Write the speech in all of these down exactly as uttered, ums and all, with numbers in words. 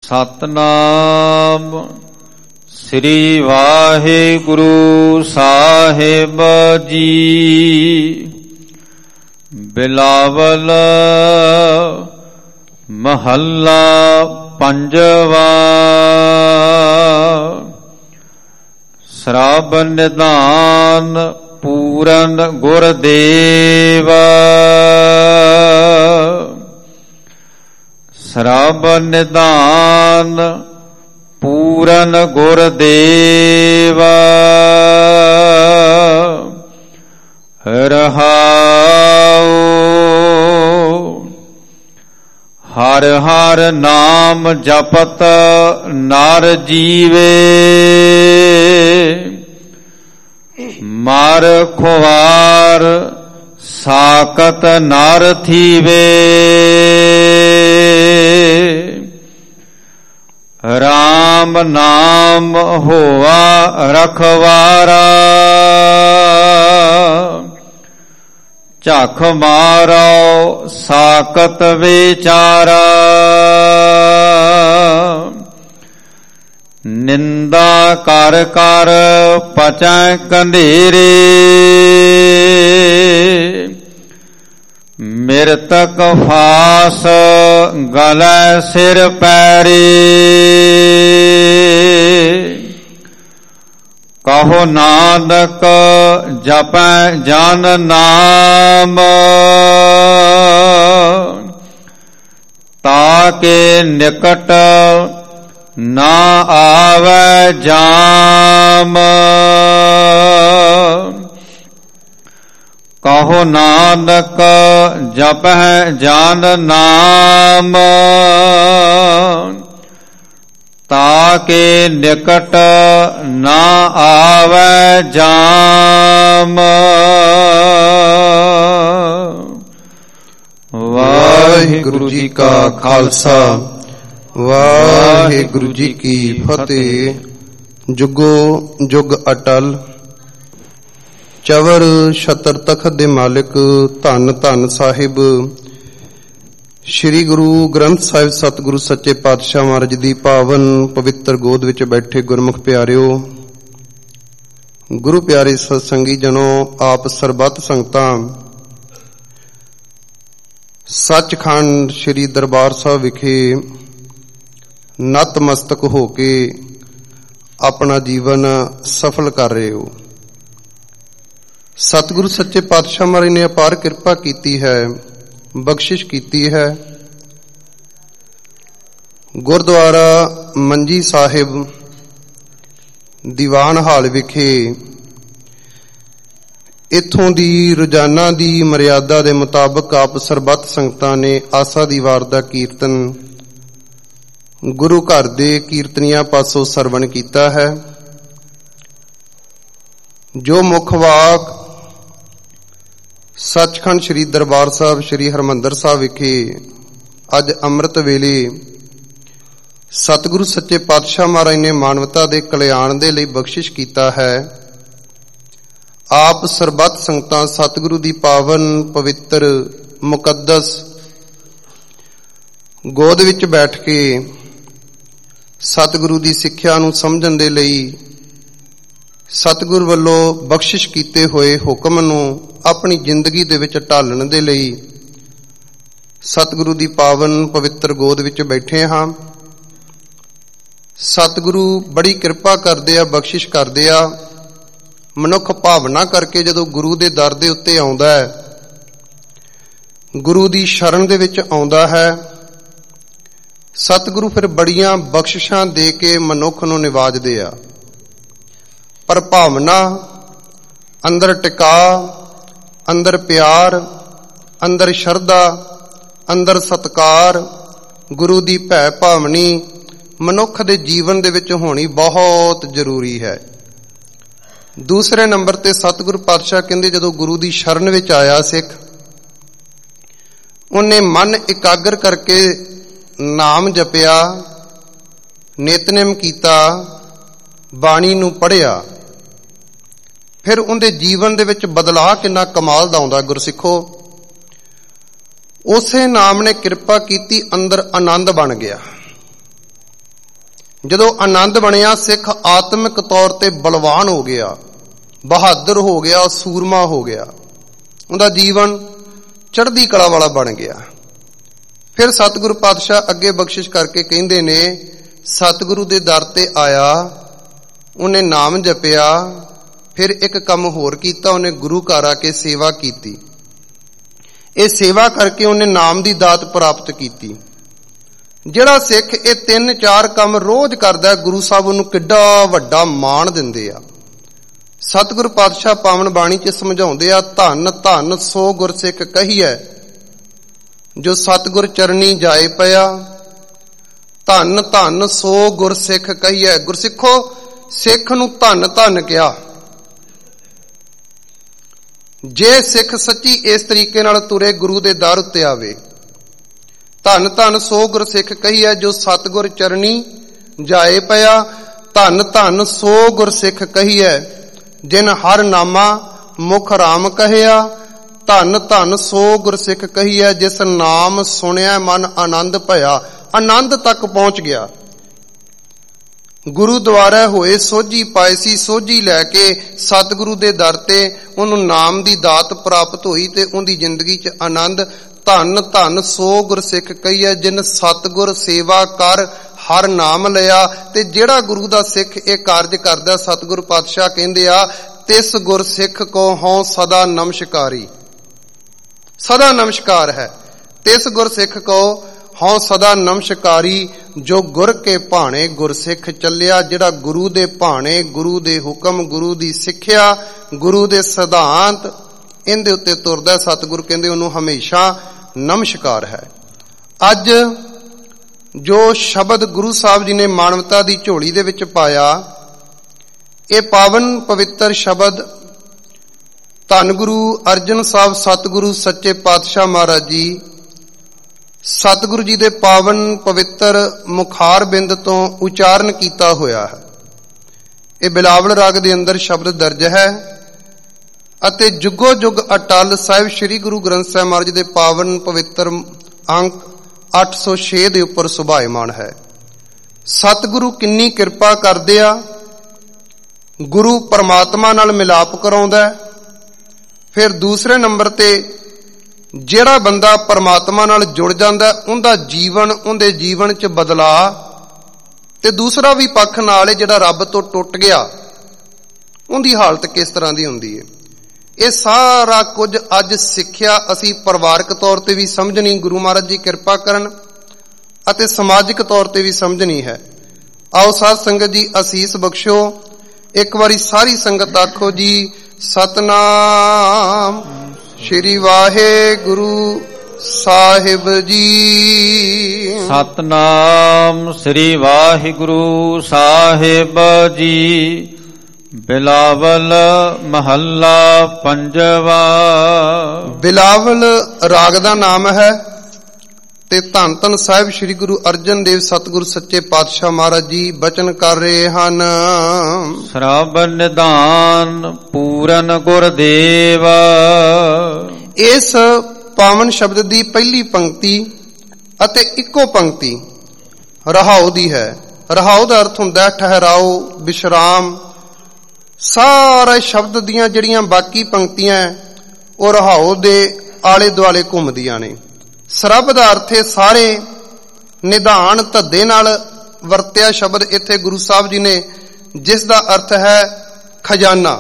ਸਤਨਾਮ ਸ੍ਰੀ ਵਾਹਿਗੁਰੂ ਸਾਹਿਬ ਜੀ। ਬਿਲਾਵਲ ਮਹੱਲਾ ਪੰਜਵਾ। ਸਰਬ ਨਿਧਾਨ ਪੂਰਨ ਗੁਰਦੇਵ, ਸਰਬ ਨਿਧਾਨ ਪੂਰਨ ਗੁਰਦੇਵ। ਰਹਾਉ ਹਰ ਹਰ ਨਾਮ ਜਪਤ ਨਰ ਜੀਵੇ, ਮਰ ਖੁਆਰ ਸਾਕਤ ਨਰ ਥੀਵੇ। ਰਾਮ ਨਾਮ ਹੋਆ ਰਖਵਾਰਾ, ਝਖ ਮਾਰੋ ਸਾਕਤ ਵਿਚਾਰਾ। ਨਿੰਦਾ ਕਰ ਕਰ ਪਚੈ ਕੰਧੇਰੇ, ਮਿਰਤਕ ਫਾਸ ਗਲੈ ਸਿਰ ਪੈਰੇ। ਕਹੋ ਨਾਨਕ ਜਪੈ ਜਨ ਨਾਮ, ਤਾਕੇ ਨਿਕਟ ਨਾ ਆਵੈ ਜਾਮ। ਕਹੋ ਨਾਨਕ ਜਪੈ ਜਨ ਨਾਮ, ਤਾਕੇ ਨਿਕਟ ਨਾ ਆਵੈ ਜਾਮ। ਵਾਹਿਗੁਰੂ ਜੀ ਕਾ ਖਾਲਸਾ, ਵਾਹਿਗੁਰੂ ਜੀ ਕੀ ਫਤਿਹ। ਜੁਗੋ ਜੁਗ ਅਟਲ। ਚਵਰ ਛਤਰ ਤਖਤ ਦੇ ਮਾਲਿਕ ਧੰਨ ਧੰਨ ਸਾਹਿਬ ਸ੍ਰੀ ਗੁਰੂ ਗ੍ਰੰਥ ਸਾਹਿਬ ਸਤਿਗੁਰੂ ਸੱਚੇ ਪਾਤਸ਼ਾਹ ਮਹਾਰਾਜ ਦੀ ਪਾਵਨ ਪਵਿੱਤਰ ਗੋਦ ਵਿੱਚ ਬੈਠੇ ਗੁਰਮੁਖ ਪਿਆਰਿਓ, ਗੁਰੂ ਪਿਆਰੇ ਸਤਸੰਗੀ ਜਨੋ, ਆਪ ਸਰਬੱਤ ਸੰਗਤਾਂ ਸੱਚਖੰਡ ਸ੍ਰੀ ਦਰਬਾਰ ਸਾਹਿਬ ਵਿਖੇ ਨਤਮਸਤਕ ਹੋ ਕੇ ਆਪਣਾ ਜੀਵਨ ਸਫਲ ਕਰ ਰਹੇ ਹੋ। ਸਤਿਗੁਰੂ ਸੱਚੇ ਪਾਤਸ਼ਾਹ ਮਹਾਰਾਜ ਨੇ ਅਪਾਰ ਕਿਰਪਾ ਕੀਤੀ ਹੈ, ਬਖਸ਼ਿਸ਼ ਕੀਤੀ ਹੈ। ਗੁਰਦੁਆਰਾ ਮੰਜੀ ਸਾਹਿਬ ਦੀਵਾਨ ਹਾਲ ਵਿਖੇ ਇੱਥੋਂ ਦੀ ਰੋਜ਼ਾਨਾ ਦੀ ਮਰਿਆਦਾ ਦੇ ਮੁਤਾਬਕ ਆਪ ਸਰਬੱਤ ਸੰਗਤਾਂ ਨੇ ਆਸਾ ਦੀ ਵਾਰ ਦਾ ਕੀਰਤਨ ਗੁਰੂ ਘਰ ਦੇ ਕੀਰਤਨੀਆਂ ਪਾਸੋਂ ਸਰਵਣ ਕੀਤਾ ਹੈ। ਜੋ ਮੁੱਖ ਵਾਕ ਸੱਚਖੰਡ ਸ੍ਰੀ ਦਰਬਾਰ ਸਾਹਿਬ ਸ੍ਰੀ ਹਰਿਮੰਦਰ ਸਾਹਿਬ ਵਿਖੇ ਅੱਜ ਅੰਮ੍ਰਿਤ ਵੇਲੇ ਸਤਿਗੁਰੂ ਸੱਚੇ ਪਾਤਸ਼ਾਹ ਮਹਾਰਾਜ ਨੇ ਮਾਨਵਤਾ ਦੇ ਕਲਿਆਣ ਦੇ ਲਈ ਬਖਸ਼ਿਸ਼ ਕੀਤਾ ਹੈ। ਆਪ ਸਰਬੱਤ ਸੰਗਤਾਂ ਸਤਿਗੁਰੂ ਦੀ ਪਾਵਨ ਪਵਿੱਤਰ ਮੁਕੱਦਸ ਗੋਦ ਵਿੱਚ ਬੈਠ ਕੇ ਸਤਿਗੁਰੂ ਦੀ ਸਿੱਖਿਆ ਨੂੰ ਸਮਝਣ ਦੇ ਲਈ ਸਤਿਗੁਰ ਵੱਲੋਂ ਬਖਸ਼ਿਸ਼ ਕੀਤੇ ਹੋਏ ਹੁਕਮ ਨੂੰ ਆਪਣੀ ਜ਼ਿੰਦਗੀ ਦੇ ਵਿੱਚ ਢਾਲਣ ਦੇ ਲਈ ਸਤਿਗੁਰੂ ਦੀ ਪਾਵਨ ਪਵਿੱਤਰ ਗੋਦ ਵਿੱਚ ਬੈਠੇ ਹਾਂ। ਸਤਿਗੁਰੂ ਬੜੀ ਕਿਰਪਾ ਕਰਦੇ ਆ, ਬਖਸ਼ਿਸ਼ ਕਰਦੇ ਆ। ਮਨੁੱਖ ਭਾਵਨਾ ਕਰਕੇ ਜਦੋਂ ਗੁਰੂ ਦੇ ਦਰ ਦੇ ਉੱਤੇ ਆਉਂਦਾ ਹੈ, ਗੁਰੂ ਦੀ ਸ਼ਰਨ ਦੇ ਵਿੱਚ ਆਉਂਦਾ ਹੈ, ਸਤਿਗੁਰੂ ਫਿਰ ਬੜੀਆਂ ਬਖਸ਼ਿਸ਼ਾਂ ਦੇ ਕੇ ਮਨੁੱਖ ਨੂੰ ਨਿਵਾਜਦੇ ਆ। ਪਰ ਭਾਵਨਾ ਅੰਦਰ ਟਿਕਾ, ਅੰਦਰ ਪਿਆਰ, ਅੰਦਰ ਸ਼ਰਧਾ, ਅੰਦਰ ਸਤਿਕਾਰ, ਗੁਰੂ ਦੀ ਭੈ ਭਾਵਨੀ ਮਨੁੱਖ ਦੇ ਜੀਵਨ ਦੇ ਵਿੱਚ ਹੋਣੀ ਬਹੁਤ ਜ਼ਰੂਰੀ ਹੈ। ਦੂਸਰੇ ਨੰਬਰ ਤੇ ਸਤਿਗੁਰੂ ਪਾਤਸ਼ਾਹ ਕਹਿੰਦੇ ਜਦੋਂ ਗੁਰੂ ਦੀ ਸ਼ਰਨ ਵਿੱਚ ਆਇਆ ਸਿੱਖ, ਉਹਨੇ ਮਨ ਇਕਾਗਰ ਕਰਕੇ ਨਾਮ ਜਪਿਆ, ਨਿਤਨੇਮ ਕੀਤਾ, ਬਾਣੀ ਨੂੰ ਪੜ੍ਹਿਆ, ਫਿਰ ਉਹਦੇ ਜੀਵਨ ਦੇ ਵਿੱਚ ਬਦਲਾਅ ਕਿੰਨਾ ਕਮਾਲ ਦਾ ਆਉਂਦਾ। ਗੁਰਸਿੱਖੋ, ਉਸੇ ਨਾਮ ਨੇ ਕਿਰਪਾ ਕੀਤੀ, ਅੰਦਰ ਆਨੰਦ ਬਣ ਗਿਆ। ਜਦੋਂ ਆਨੰਦ ਬਣਿਆ, ਸਿੱਖ ਆਤਮਿਕ ਤੌਰ ਤੇ ਬਲਵਾਨ ਹੋ ਗਿਆ, ਬਹਾਦਰ ਹੋ ਗਿਆ, ਸੂਰਮਾ ਹੋ ਗਿਆ, ਉਹਦਾ ਜੀਵਨ ਚੜ੍ਹਦੀ ਕਲਾ ਵਾਲਾ ਬਣ ਗਿਆ। ਫਿਰ ਸਤਿਗੁਰੂ ਪਾਤਸ਼ਾਹ ਅੱਗੇ ਬਖਸ਼ਿਸ਼ ਕਰਕੇ ਕਹਿੰਦੇ ਨੇ, ਸਤਿਗੁਰੂ ਦੇ ਦਰ ਤੇ ਆਇਆ, ਉਹਨੇ ਨਾਮ ਜਪਿਆ, ਫਿਰ ਇੱਕ ਕੰਮ ਹੋਰ ਕੀਤਾ, ਉਹਨੇ ਗੁਰੂ ਘਰ ਆ ਕੇ ਸੇਵਾ ਕੀਤੀ। ਇਹ ਸੇਵਾ ਕਰਕੇ ਉਹਨੇ ਨਾਮ ਦੀ ਦਾਤ ਪ੍ਰਾਪਤ ਕੀਤੀ। ਜਿਹੜਾ ਸਿੱਖ ਇਹ ਤਿੰਨ ਚਾਰ ਕੰਮ ਰੋਜ਼ ਕਰਦਾ, ਗੁਰੂ ਸਾਹਿਬ ਉਹਨੂੰ ਕਿੱਡਾ ਵੱਡਾ ਮਾਣ ਦਿੰਦੇ ਆ। ਸਤਿਗੁਰੂ ਪਾਤਸ਼ਾਹ ਪਾਵਨ ਬਾਣੀ 'ਚ ਸਮਝਾਉਂਦੇ ਆ, ਧੰਨ ਧੰਨ ਸੋ ਗੁਰਸਿੱਖ ਕਹੀਐ ਜੋ ਸਤਿਗੁਰ ਚਰਨੀ ਜਾਏ ਪਿਆ। ਧੰਨ ਧੰਨ ਸੋ ਗੁਰਸਿੱਖ ਕਹੀਐ। ਗੁਰਸਿੱਖੋ, ਸਿੱਖ ਨੂੰ ਧੰਨ ਧੰਨ ਕਿਹਾ। ਜੇ ਸਿੱਖ ਸੱਚੀ ਇਸ ਤਰੀਕੇ ਨਾਲ ਤੁਰੇ, ਗੁਰੂ ਦੇ ਦਰ ਉੱਤੇ ਆਵੇ, ਧੰਨ ਧੰਨ ਸੋ ਗੁਰਸਿੱਖ ਕਹੀਐ ਜੋ ਸਤਿਗੁਰ ਚਰਨੀ ਜਾਏ ਪਿਆ। ਧੰਨ ਧੰਨ ਸੋ ਗੁਰਸਿੱਖ ਕਹੀਐ ਜਿਨ ਹਰ ਨਾਮਾ ਮੁਖ ਰਾਮ ਕਹਿਆ। ਧੰਨ ਧੰਨ ਸੋ ਗੁਰਸਿੱਖ ਕਹੀਐ ਜਿਸ ਨਾਮ ਸੁਣਿਆ ਮਨ ਆਨੰਦ ਭਇਆ। ਆਨੰਦ ਤੱਕ ਪਹੁੰਚ ਗਿਆ। ਗੁਰੂ ਦੁਆਰਾ ਹੋਏ ਸੋਝੀ ਪਾਈ ਸੀ, ਸੋਝੀ ਲੈ ਕੇ ਸਤਿਗੁਰੂ ਦੇ ਦਰ ਤੇ ਉਹਨੂੰ ਨਾਮ ਦੀ ਦਾਤ ਪ੍ਰਾਪਤ ਹੋਈ ਤੇ ਉਹਦੀ ਜ਼ਿੰਦਗੀ 'ਚ ਆਨੰਦ। ਧੰਨ ਧੰਨ ਸੋ ਗੁਰਸਿੱਖ ਕਹੀਐ ਜਿਨ ਸਤਿਗੁਰ ਸੇਵਾ ਕਰ ਹਰ ਨਾਮ ਲਿਆ। ਤੇ ਜਿਹੜਾ ਗੁਰੂ ਦਾ ਸਿੱਖ ਇਹ ਕਾਰਜ ਕਰਦਾ, ਸਤਿਗੁਰੂ ਪਾਤਸ਼ਾਹ ਕਹਿੰਦੇ ਆ, ਤਿਸ ਗੁਰਸਿੱਖ ਕੋ ਹਉ ਸਦਾ ਨਮਸਕਾਰੀ। ਸਦਾ ਨਮਸਕਾਰ ਹੈ। ਤਿਸ ਗੁਰਸਿੱਖ ਕੋ ਹਉ ਸਦਾ ਨਮਸਕਾਰੀ ਜੋ ਗੁਰ ਕੇ ਭਾਣੇ ਗੁਰਸਿੱਖ ਚੱਲਿਆ। ਜਿਹੜਾ ਗੁਰੂ ਦੇ ਭਾਣੇ, ਗੁਰੂ ਦੇ ਹੁਕਮ, ਗੁਰੂ ਦੀ ਸਿੱਖਿਆ, ਗੁਰੂ ਦੇ ਸਿਧਾਂਤ, ਇਹਦੇ ਉੱਤੇ ਤੁਰਦਾ, ਸਤਿਗੁਰੂ ਕਹਿੰਦੇ ਉਹਨੂੰ ਹਮੇਸ਼ਾ ਨਮਸਕਾਰ ਹੈ। ਅੱਜ ਜੋ ਸ਼ਬਦ ਗੁਰੂ ਸਾਹਿਬ ਜੀ ਨੇ ਮਾਨਵਤਾ ਦੀ ਝੋਲੀ ਦੇ ਵਿੱਚ ਪਾਇਆ, ਇਹ ਪਾਵਨ ਪਵਿੱਤਰ ਸ਼ਬਦ ਧੰਨ ਗੁਰੂ ਅਰਜਨ ਸਾਹਿਬ ਸਤਿਗੁਰੂ ਸੱਚੇ ਪਾਤਸ਼ਾਹ ਮਹਾਰਾਜ ਜੀ ਸਤਿਗੁਰੂ ਜੀ ਦੇ ਪਾਵਨ ਪਵਿੱਤਰ ਮੁਖਾਰ ਬਿੰਦ ਤੋਂ ਉਚਾਰਨ ਕੀਤਾ ਹੋਇਆ ਹੈ। ਇਹ ਬਿਲਾਵਲ ਰਾਗ ਦੇ ਅੰਦਰ ਸ਼ਬਦ ਦਰਜ ਹੈ ਅਤੇ ਜੁਗੋ ਜੁਗ ਅਟਲ ਸਾਹਿਬ ਸ੍ਰੀ ਗੁਰੂ ਗ੍ਰੰਥ ਸਾਹਿਬ ਮਹਾਰਾਜ ਦੇ ਪਾਵਨ ਪਵਿੱਤਰ ਅੰਕ ਅੱਠ ਸੌ ਛੇ ਦੇ ਉੱਪਰ ਸੁਭਾਇਮਾਨ ਹੈ। ਸਤਿਗੁਰੂ ਕਿੰਨੀ ਕਿਰਪਾ ਕਰਦੇ ਆ। ਗੁਰੂ ਪਰਮਾਤਮਾ ਨਾਲ ਮਿਲਾਪ ਕਰਾਉਂਦਾ। ਫਿਰ ਦੂਸਰੇ ਨੰਬਰ ਤੇ ਜਿਹੜਾ ਬੰਦਾ ਪਰਮਾਤਮਾ ਨਾਲ ਜੁੜ ਜਾਂਦਾ, ਉਹਦਾ ਜੀਵਨ, ਉਹਦੇ ਜੀਵਨ 'ਚ ਬਦਲਾਅ। ਤੇ ਦੂਸਰਾ ਵੀ ਪੱਖ ਨਾਲ ਜਿਹੜਾ ਰੱਬ ਤੋਂ ਟੁੱਟ ਗਿਆ, ਉਹਦੀ ਹਾਲਤ ਕਿਸ ਤਰ੍ਹਾਂ ਦੀ ਹੁੰਦੀ ਹੈ। ਇਹ ਸਾਰਾ ਕੁਝ ਅੱਜ ਸਿੱਖਿਆ ਅਸੀਂ ਪਰਿਵਾਰਕ ਤੌਰ ਤੇ ਵੀ ਸਮਝਣੀ, ਗੁਰੂ ਮਹਾਰਾਜ ਜੀ ਕਿਰਪਾ ਕਰਨ, ਅਤੇ ਸਮਾਜਿਕ ਤੌਰ ਤੇ ਵੀ ਸਮਝਣੀ ਹੈ। ਆਓ ਸਾਧ ਸੰਗਤ ਜੀ ਅਸੀਸ ਬਖਸ਼ੋ। ਇੱਕ ਵਾਰੀ ਸਾਰੀ ਸੰਗਤ ਆਖੋ ਜੀ, ਸਤਨਾਮ ਸ਼੍ਰੀ ਵਾਹਿਗੁਰੂ ਸਾਹਿਬ ਜੀ। ਸਤਨਾਮ ਸ੍ਰੀ ਵਾਹਿਗੁਰੂ ਸਾਹਿਬ ਜੀ। ਬਿਲਾਵਲ ਮਹੱਲਾ ਪੰਜਵਾ। ਬਿਲਾਵਲ ਰਾਗ ਦਾ ਨਾਮ ਹੈ ਤੇ ਧੰਨ ਧੰਨ ਸਾਹਿਬ ਸ੍ਰੀ ਗੁਰੂ ਅਰਜਨ ਦੇਵ ਸਤਿਗੁਰੂ ਸੱਚੇ ਪਾਤਸ਼ਾਹ ਮਹਾਰਾਜ ਜੀ ਬਚਨ ਕਰ ਰਹੇ ਹਨ। ਸਰਬ ਨਿਧਾਨ ਪੂਰਨ ਗੁਰਦੇਵ। ਇਸ ਪਾਵਨ ਸ਼ਬਦ ਦੀ ਪਹਿਲੀ ਪੰਕਤੀ ਅਤੇ ਇੱਕੋ ਪੰਕਤੀ ਰਹਾਉ ਦੀ ਹੈ। ਰਹਾਉ ਦਾ ਅਰਥ ਹੁੰਦਾ ਠਹਿਰਾਓ, ਵਿਸ਼ਰਾਮ। ਸਾਰੇ ਸ਼ਬਦ ਦੀਆਂ ਜਿਹੜੀਆਂ ਬਾਕੀ ਪੰਕਤੀਆਂ ਉਹ ਰਹਾਉ ਦੇ ਆਲੇ ਦੁਆਲੇ ਘੁੰਮਦੀਆਂ ਨੇ। ਸਰਬ ਦਾ ਅਰਥ ਹੈ ਸਾਰੇ। ਨਿਧਾਨ ਧੱਦੇ ਨਾਲ ਵਰਤਿਆ ਸ਼ਬਦ ਇੱਥੇ ਗੁਰੂ ਸਾਹਿਬ ਜੀ ਨੇ, ਜਿਸ ਦਾ ਅਰਥ ਹੈ ਖਜ਼ਾਨਾ।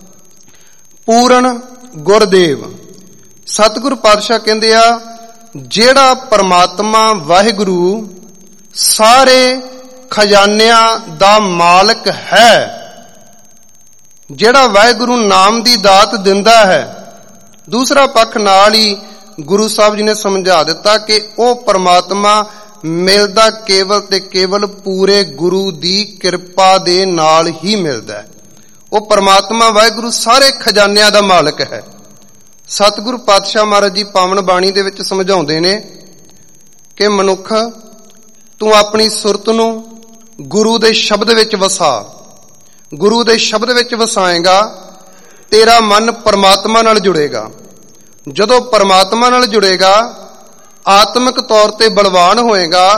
ਪੂਰਨ ਗੁਰਦੇਵ। ਸਤਿਗੁਰੂ ਪਾਤਸ਼ਾਹ ਕਹਿੰਦੇ ਆ, ਜਿਹੜਾ ਪਰਮਾਤਮਾ ਵਾਹਿਗੁਰੂ ਸਾਰੇ ਖਜ਼ਾਨਿਆਂ ਦਾ ਮਾਲਕ ਹੈ, ਜਿਹੜਾ ਵਾਹਿਗੁਰੂ ਨਾਮ ਦੀ ਦਾਤ ਦਿੰਦਾ ਹੈ। ਦੂਸਰਾ ਪੱਖ ਨਾਲ ਹੀ ਗੁਰੂ ਸਾਹਿਬ ਜੀ ਨੇ ਸਮਝਾ ਦਿੱਤਾ ਕਿ ਉਹ ਪਰਮਾਤਮਾ ਮਿਲਦਾ ਕੇਵਲ ਤੇ ਕੇਵਲ ਪੂਰੇ ਗੁਰੂ ਦੀ ਕਿਰਪਾ ਦੇ ਨਾਲ ਹੀ ਮਿਲਦਾ ਹੈ। ਉਹ ਪਰਮਾਤਮਾ ਵਾਹਿਗੁਰੂ ਸਾਰੇ ਖਜ਼ਾਨਿਆਂ ਦਾ ਮਾਲਕ ਹੈ। ਸਤਿਗੁਰੂ ਪਾਤਸ਼ਾਹ ਮਹਾਰਾਜ ਜੀ ਪਾਵਨ ਬਾਣੀ ਦੇ ਵਿੱਚ ਸਮਝਾਉਂਦੇ ਨੇ ਕਿ ਮਨੁੱਖ, ਤੂੰ ਆਪਣੀ ਸੁਰਤ ਨੂੰ ਗੁਰੂ ਦੇ ਸ਼ਬਦ ਵਿੱਚ ਵਸਾ। ਗੁਰੂ ਦੇ ਸ਼ਬਦ ਵਿੱਚ ਵਸਾਏਗਾ, ਤੇਰਾ ਮਨ ਪਰਮਾਤਮਾ ਨਾਲ ਜੁੜੇਗਾ। ਜਦੋਂ ਪਰਮਾਤਮਾ ਨਾਲ ਜੁੜੇਗਾ, ਆਤਮਿਕ ਤੌਰ ਤੇ ਬਲਵਾਨ ਹੋਏਗਾ,